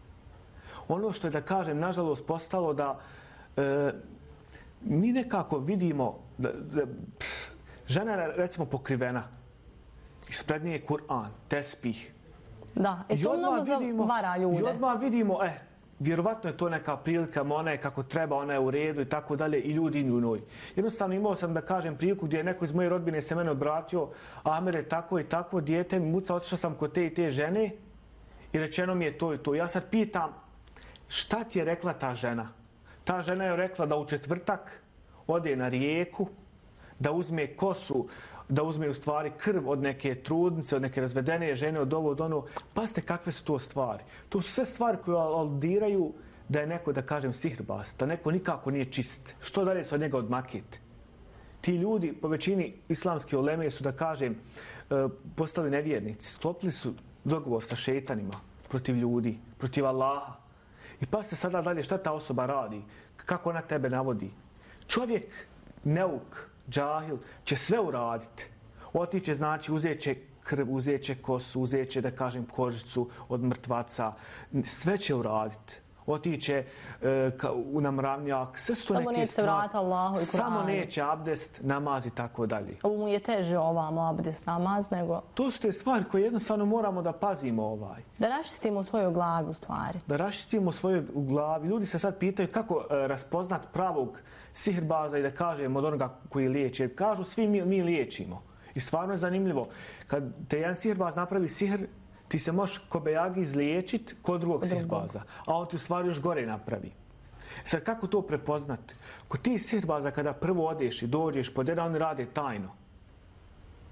Ono što je, da kažem, nažalost postalo da e, mi nekako vidimo da, da pff, žena je, recimo, pokrivena. Ispred nje je Kur'an, tespih. Da, i to mnogo zavara ljude. I odmah vidimo, eh, vjerovatno je to neka prilika, ona je kako treba, ona je u redu i tako dalje, i ljudi i njoj. Jednostavno imao sam, da kažem, priliku gdje je neko iz moje rodbine se mene odbratio, Amer je tako i tako, dijete mi muca, otišao sam kod te i te žene i rečeno mi je to i to. Ja sad pitam, šta ti je rekla ta žena? Ta žena je rekla da u četvrtak ode na rijeku, da uzme kosu, da uzme u stvari krv od neke trudnice, od neke razvedene žene, od ovo, od ono. Pazite kakve su to stvari. To su sve stvari koje aludiraju da je neko, da kažem, sihrbaz, da neko nikako nije čist. Što dalje se od njega odmakiti? Ti ljudi, po većini islamske uleme su, da kažem, postali nevjernici. Sklopili su dogovor sa šeitanima protiv ljudi, protiv Allaha. I pazite sada dalje šta ta osoba radi, kako ona tebe navodi. Čovjek, neuk, džahil, će sve uraditi. Otiće, znači, uzet će krv, uzet će kosu, uzet će, da kažem, kožicu od mrtvaca. Sve će uraditi. Otiće e, u namravnjak. Sve su to samo neke stvari. Vrata Allahu i samo neće abdest, namaz i tako dalje. Ovo mu je teže ovamo abdest, namaz, nego... To su te stvari koje jednostavno moramo da pazimo ovaj. Da raščistimo svoju glavu u stvari. Da raščistimo svoju glavu. Ljudi se sad pitaju kako e, raspoznat pravog sihirbaza i da kažem od onoga koji liječi. Jer kažu svi mi, mi liječimo. I stvarno je zanimljivo. Kad te jedan sihirbaz napravi sihr, ti se možeš ko bejagi izliječiti kod drugog sihirbaza. A on ti u stvari još gore napravi. Sad kako to prepoznati? Kod ti sihirbaza kada prvo odeš i dođeš pod jedan, oni rade tajno.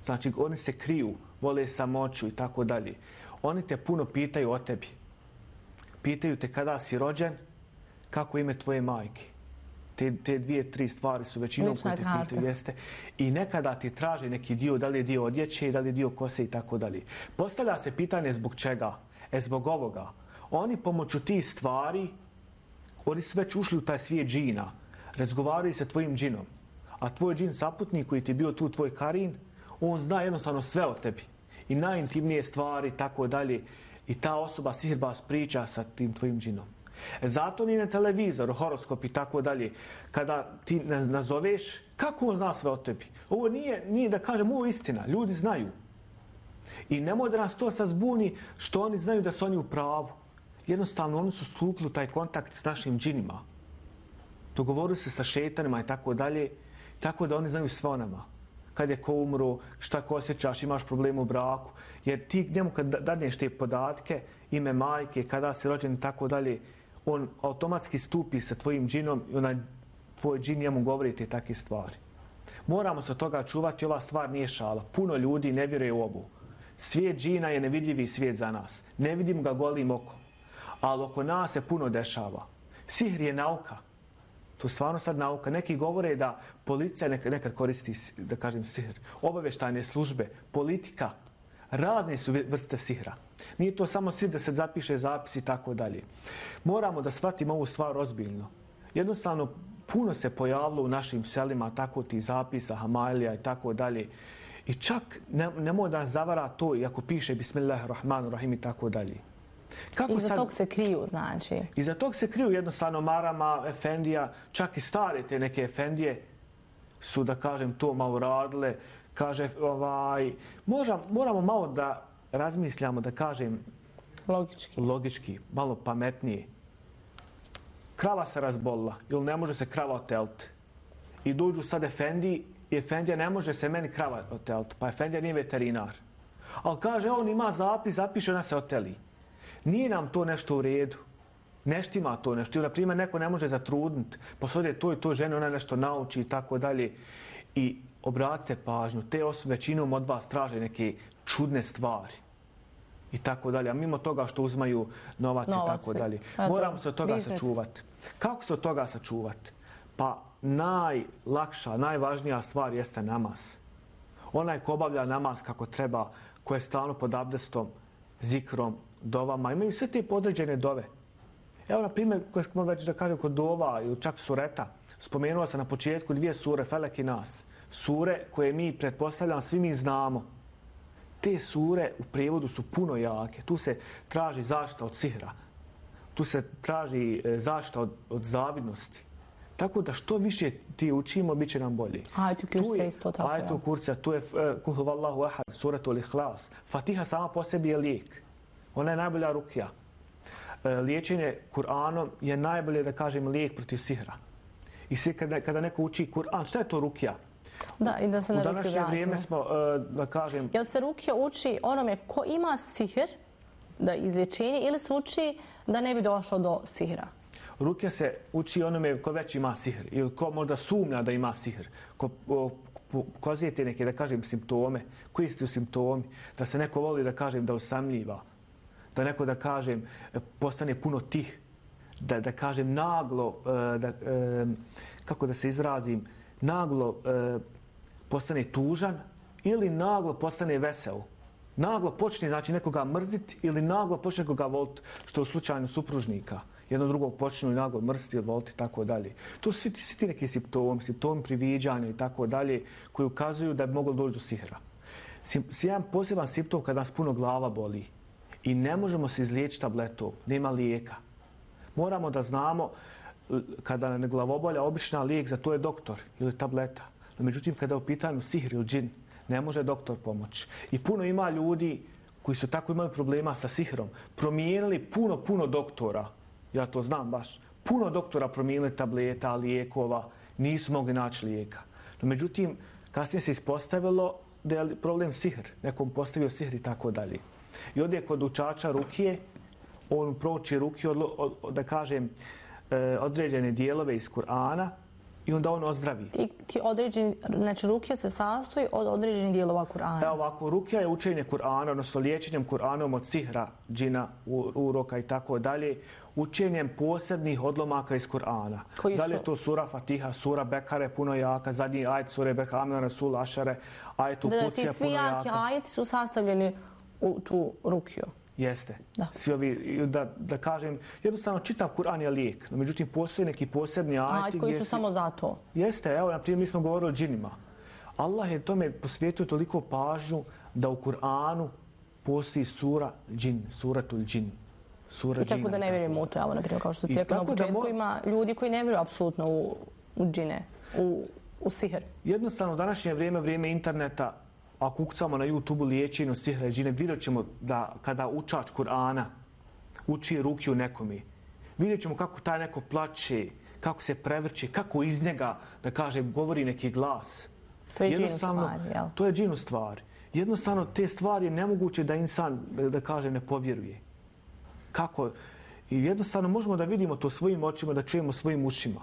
Znači, oni se kriju, vole samoću i tako dalje. Oni te puno pitaju o tebi. Pitaju te kada si rođen, kako ime tvoje majke. Te, te dvije, tri stvari su većinom koje te pitaju, jeste. I nekada ti traže neki dio, da li je dio odjeće, da li je dio kose i tako dalje. Postavlja se pitanje zbog čega? E, zbog ovoga. Oni pomoću tih stvari, oni su već ušli u taj svijet džina. Razgovaraju sa tvojim džinom. A tvoj džin saputnik koji ti je bio tu, tvoj karin, on zna jednostavno sve o tebi. I najintimnije stvari, tako dalje. I ta osoba sihirbaz priča sa tim tvojim džinom. Zato ni na televizoru, horoskop i tako dalje, kada ti nazoveš, kako on zna sve o tebi? Ovo nije, nije da kažem, ovo je istina, ljudi znaju. I nemoj da nas to sad zbuni što oni znaju da su oni u pravu. Jednostavno, oni su stupili u taj kontakt s našim džinima. Dogovorili se sa šetanima i tako dalje, tako da oni znaju sve o nama. Kad je ko umro, šta ko osjećaš, imaš problem u braku. Jer ti njemu kad dadneš te podatke, ime majke, kada si rođen i tako dalje, on automatski stupi sa tvojim džinom i onaj tvoj džin njemu govori te takve stvari. Moramo se od toga čuvati, ova stvar nije šala. Puno ljudi ne vjeruje u ovu. Svijet džina je nevidljivi svijet za nas. Ne vidim ga golim okom. Ali oko nas se puno dešava. Sihr je nauka. To je stvarno sad nauka. Neki govore da policija nekad, nekad koristi, da kažem, sihr. Obavještajne službe, politika, razne su vrste sihra. Nije to samo sihr da se zapiše zapis i tako dalje. Moramo da shvatimo ovu stvar ozbiljno. Jednostavno, puno se pojavilo u našim selima tako ti zapisa, hamailija i tako dalje. I čak ne, nemoj da nas zavara to, iako piše Bismillahirrahmanirrahim i tako dalje. Kako iza sad, tog se kriju, znači? Iza tog se kriju jednostavno marama, efendija, čak i stare te neke efendije su, da kažem, to malo radile. Kaže, ovaj, možda, moramo malo da razmišljamo, da kažem, logički, logički malo pametnije. Krava se razbolila ili ne može se krava oteliti. I dođu sad efendiji i efendija ne može se meni krava oteliti. Pa efendija nije veterinar. Ali kaže, on ima zapis, zapiše, ona se oteli. Nije nam to nešto u redu. Neštima to nešto. Ili, na primjer, neko ne može zatrudniti. Posodje to i to žene, ona nešto nauči i tako dalje. I obratite pažnju, te osobe većinom od vas traže neke čudne stvari. I tako dalje. A mimo toga što uzmaju novac, novac i tako dalje. Moramo se od toga biznes. sačuvati. Kako se od toga sačuvati? Pa najlakša, najvažnija stvar jeste namaz. Onaj ko obavlja namaz kako treba, ko je stalno pod abdestom, zikrom, dovama, imaju sve te podređene dove. Evo, na primjer, koje smo već da kažem kod dova ili čak sureta, spomenuo sam na početku dvije sure, Felek i Nas. Sure koje mi, pretpostavljam, svi mi znamo. Te sure u prijevodu su puno jake. Tu se traži zaštita od sihra. Tu se traži zaštita od, od zavidnosti. Tako da što više ti učimo, bit će nam bolje. Ajetu kursa isto tako. Ajetu kursa, tu je Kul huvallahu ahad, suratul ihlas. Fatiha sama po sebi je lijek. Ona je najbolja rukija. Liječenje Kur'anom je najbolje, da kažem, lijek protiv sihra. I sve kada, kada neko uči Kur'an, šta je to rukija? Da, i da se na u današnje vrijeme smo, da kažem... Jel se rukija uči onome ko ima sihr, da izlječenje, ili se uči da ne bi došlo do sihra? Rukija se uči onome ko već ima sihr, ili ko možda sumnja da ima sihr, ko pokazujete neke, da kažem, simptome, koji su simptomi, da se neko voli, da kažem, da usamljiva, da neko, da kažem, postane puno tih, da, da kažem, naglo, da, kako da se izrazim, naglo postane tužan ili naglo postane vesel. Naglo počne, znači, nekoga mrziti ili naglo počne nekoga voliti, što je u slučaju supružnika. Jedno drugog počnu i naglo mrziti ili voliti i tako dalje. To su svi, svi ti neki simptomi, simptomi priviđanja i tako dalje, koji ukazuju da bi moglo doći do sihra. Jedan poseban simptom kada nas puno glava boli i ne možemo se izliječiti tabletom, nema lijeka. Moramo da znamo kada ne glavobolja, obična lijek za to je doktor ili tableta. No, međutim, kada je u pitanju sihr ili džin, ne može doktor pomoći. I puno ima ljudi koji su tako imali problema sa sihrom, promijenili puno, puno doktora. Ja to znam baš. Puno doktora promijenili tableta, lijekova, nisu mogli naći lijeka. No, međutim, kasnije se ispostavilo da je problem sihr. Nekom postavio sihr i tako dalje. I ovdje kod učača rukije, on prouči rukiju, da kažem, određene dijelove iz Kur'ana i onda on ozdravi. Ti, ti određeni, znači rukija se sastoji od određenih dijelova Kur'ana. Evo ovako, rukija je učenje Kur'ana, odnosno liječenjem Kur'anom od sihra, džina, uroka i tako dalje, učenjem posebnih odlomaka iz Kur'ana. Da li je to sura Fatiha, sura Bekare, puno jaka, zadnji ajet sure Bekare, Amna Rasul, Ašare, ajet u Kucija, puno jaka. Ti svi jaki ajeti su sastavljeni u tu rukiju. Jeste. Da. Svi ovi, da, da kažem, jednostavno čitav Kur'an je lijek, no međutim postoje neki posebni ajeti. Ajeti koji su si... samo za to. Jeste, evo, na primjer, mi smo govorili o džinima. Allah je tome posvijetio toliko pažnju da u Kur'anu postoji sura džin, suratul džin. Sura I tako džina, da ne vjerujemo u to, evo, na primjer, kao što ti rekao na početku, mo... ima ljudi koji ne vjeruju apsolutno u, u džine, u, u sihr. Jednostavno, u današnje vrijeme, vrijeme interneta, ako ukucamo na YouTube-u liječenje sihra i džine, vidjet ćemo da kada učač Kur'ana uči rukiju nekome, vidjet ćemo kako taj neko plače, kako se prevrće, kako iz njega, da kaže, govori neki glas. To je džinu stvar, jel? To je džinu stvar. Jednostavno, te stvari je nemoguće da insan, da, da kaže, ne povjeruje. Kako? I jednostavno možemo da vidimo to svojim očima, da čujemo svojim ušima.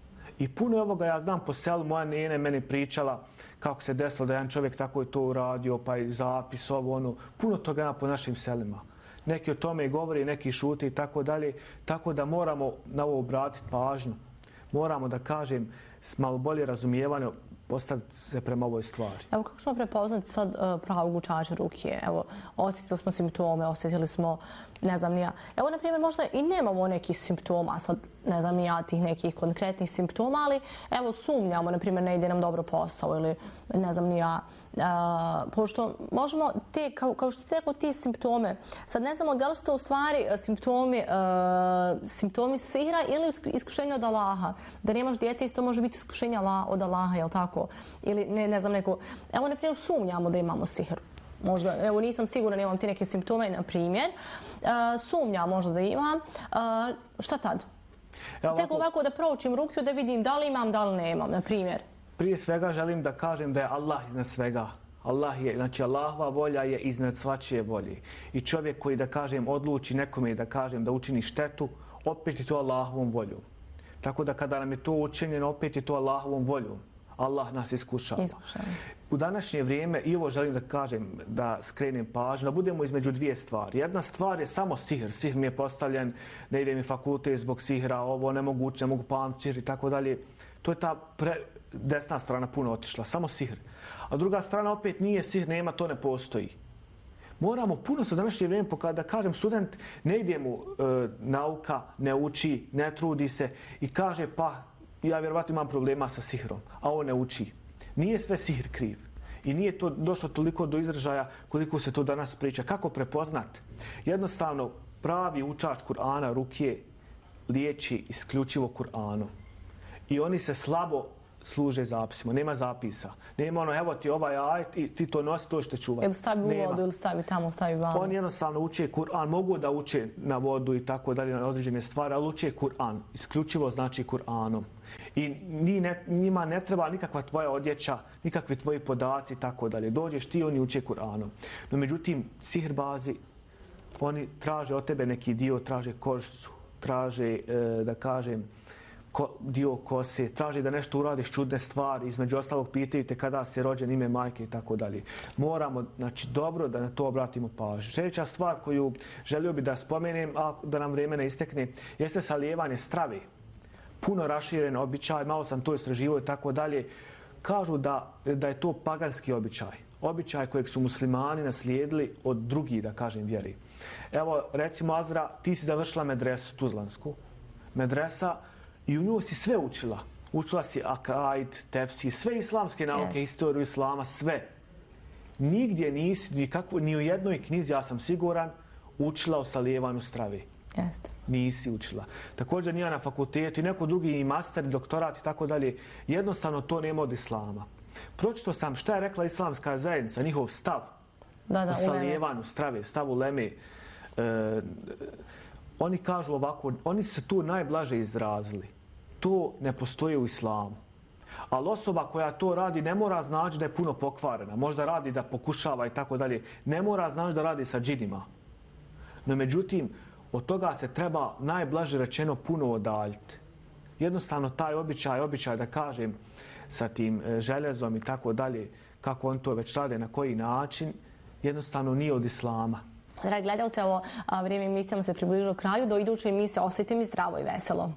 I puno ovoga ja znam po selu, moja nene meni pričala kako se desilo da jedan čovjek tako je to uradio, pa i zapis ovo, ono, puno toga ima po našim selima. Neki o tome govori, neki šute i tako dalje, tako da moramo na ovo obratiti pažnju. Moramo da kažem, s malo bolje razumijevanje postaviti se prema ovoj stvari. Evo kako ćemo prepoznati sad uh, pravog učača rukije? Evo, osjetili smo simptome, osjetili smo, ne znam ni ja. Evo, na primjer, možda i nemamo nekih simptoma, sad ne znam ni ja tih nekih konkretnih simptoma, ali evo sumnjamo, na primjer, ne ide nam dobro posao ili ne znam ni ja. Uh, pošto možemo te, kao, kao što ste rekao, ti simptome, sad ne znamo da li su to u stvari simptomi, uh, simptomi sihra ili iskušenja od Allaha. Da nemaš djece, isto može biti iskušenja od Allaha, jel tako? Ili ne, ne znam neko, evo na primjer sumnjamo da imamo sihr. Možda, evo nisam sigurna, nemam ti neke simptome, na primjer. Uh, sumnja možda da imam. Uh, šta tad? Evo, Tek ovako da proučim rukiju da vidim da li imam, da li nemam, na primjer. Prije svega želim da kažem da je Allah iznad svega. Allah je, znači Allahova volja je iznad svačije volje. I čovjek koji, da kažem, odluči nekome da kažem da učini štetu, opet je to Allahovom voljom. Tako da kada nam je to učinjeno, opet je to Allahovom voljom. Allah nas iskušava. Iskušava. U današnje vrijeme, i ovo želim da kažem, da skrenem pažnju, da budemo između dvije stvari. Jedna stvar je samo sihr. Sihr mi je postavljen, ne ide mi fakultet zbog sihra, ovo nemoguće, ne mogu pamti sihr i tako dalje. To je ta pre, desna strana puno otišla, samo sihr. A druga strana opet nije sihr, nema, to ne postoji. Moramo puno se u današnje vrijeme pokazati, da kažem, student ne ide mu e, nauka, ne uči, ne trudi se i kaže pa ja vjerovatno imam problema sa sihrom, a on ne uči. Nije sve sihr kriv. I nije to došlo toliko do izražaja koliko se to danas priča. Kako prepoznat? Jednostavno, pravi učač Kur'ana, rukije, liječi isključivo Kur'anom. I oni se slabo služe zapisima. Nema zapisa. Nema ono, evo ti ovaj ajet i ti to nosi, to što čuvati. Ili stavi u vodu, ili stavi tamo, stavi vamo. Oni jednostavno uče Kur'an. Mogu da uče na vodu i tako dalje, na određene stvari, ali uče Kur'an. Isključivo znači Kur'anom. I ne, njima ne treba nikakva tvoja odjeća, nikakvi tvoji podaci i tako dalje. Dođeš ti, oni uče Kur'anom. No međutim, sihrbazi, oni traže od tebe neki dio, traže kožicu, traže, e, da kažem, ko, dio kose, traže da nešto uradiš čudne stvari, između ostalog pitaju te kada si rođen, ime majke i tako dalje. Moramo, znači, dobro da na to obratimo pažnju. Sljedeća stvar koju želio bi da spomenem, a da nam vrijeme ne istekne, jeste salijevanje strave. Puno raširen običaj, malo sam to istraživao i tako dalje. Kažu da, da je to paganski običaj. Običaj kojeg su muslimani naslijedili od drugih, da kažem, vjeri. Evo, recimo, Azra, ti si završila medresu Tuzlansku. Medresa, i u nju si sve učila. Učila si akaid, tefsir, sve islamske nauke, yes. Historiju islama, sve. Nigdje nisi, nikakvo, ni u jednoj knjizi, ja sam siguran, učila o salijevanju strave. Jeste. Nisi učila. Također nije na fakultetu i neko drugi i master, i doktorat i tako dalje. Jednostavno to nema od islama. Pročito sam šta je rekla islamska zajednica, njihov stav da, da, o salijevanju strave, stav uleme. E, oni kažu ovako, oni su se tu najblaže izrazili. To ne postoji u islamu. Ali osoba koja to radi ne mora znači da je puno pokvarena. Možda radi da pokušava i tako dalje. Ne mora znači da radi sa džinima. No međutim, od toga se treba najblaže rečeno puno odaljiti. jednostavno taj običaj, običaj da kažem sa tim željezom i tako dalje, kako on to već rade, na koji način, jednostavno nije od islama. Dragi gledalci, ovo vrijeme emisijama se približilo kraju. Do iduće emisije ostajte mi zdravo i veselo.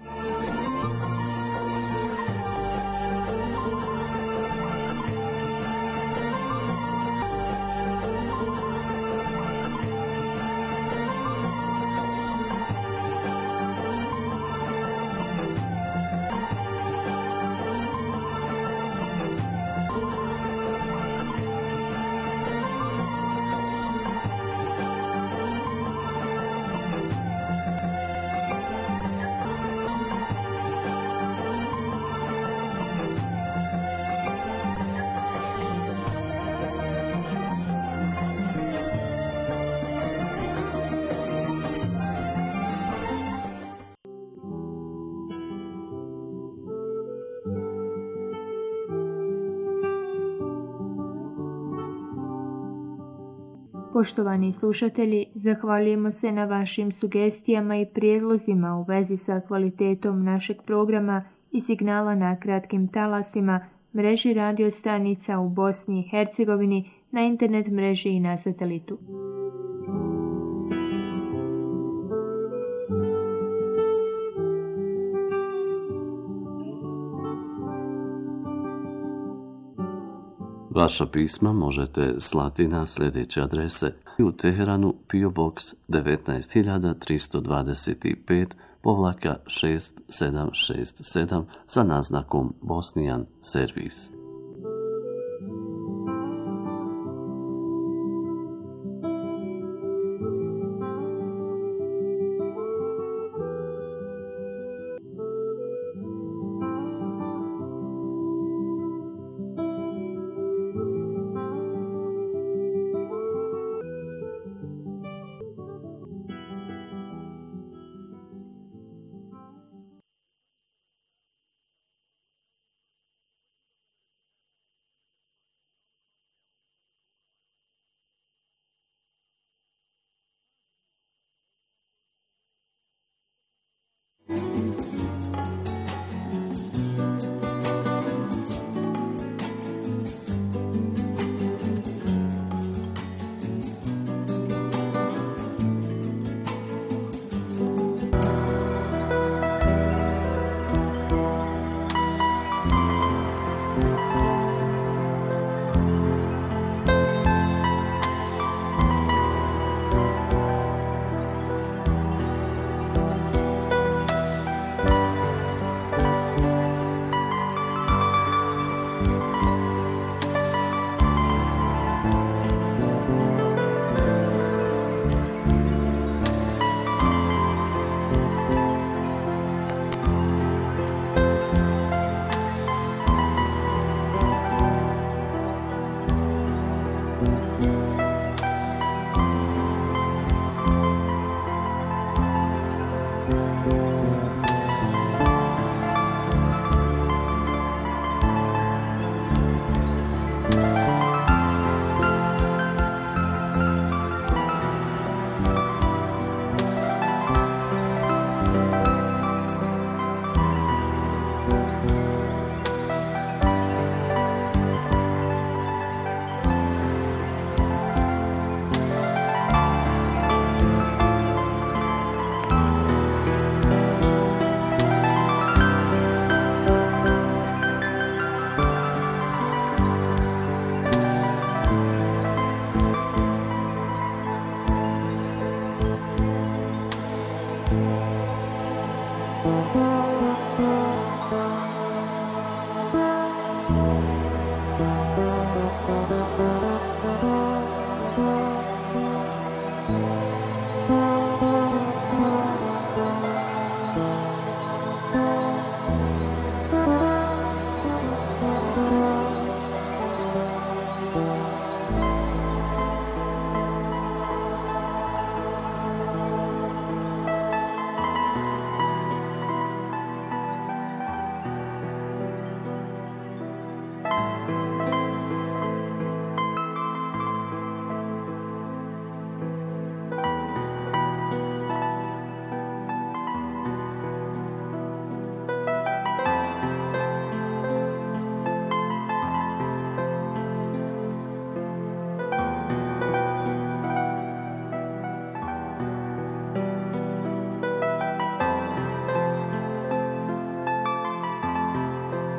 Poštovani slušatelji, zahvaljujemo se na vašim sugestijama i prijedlozima u vezi sa kvalitetom našeg programa i signala na kratkim talasima, mreži radio stanica u Bosni i Hercegovini, na internet mreži i na satelitu. Vaša pisma možete slati na sljedeće adrese: u Teheranu P O Box devetnaest hiljada tristo dvadeset pet povlaka šest sedam šest sedam sa naznakom Bosnian Servis.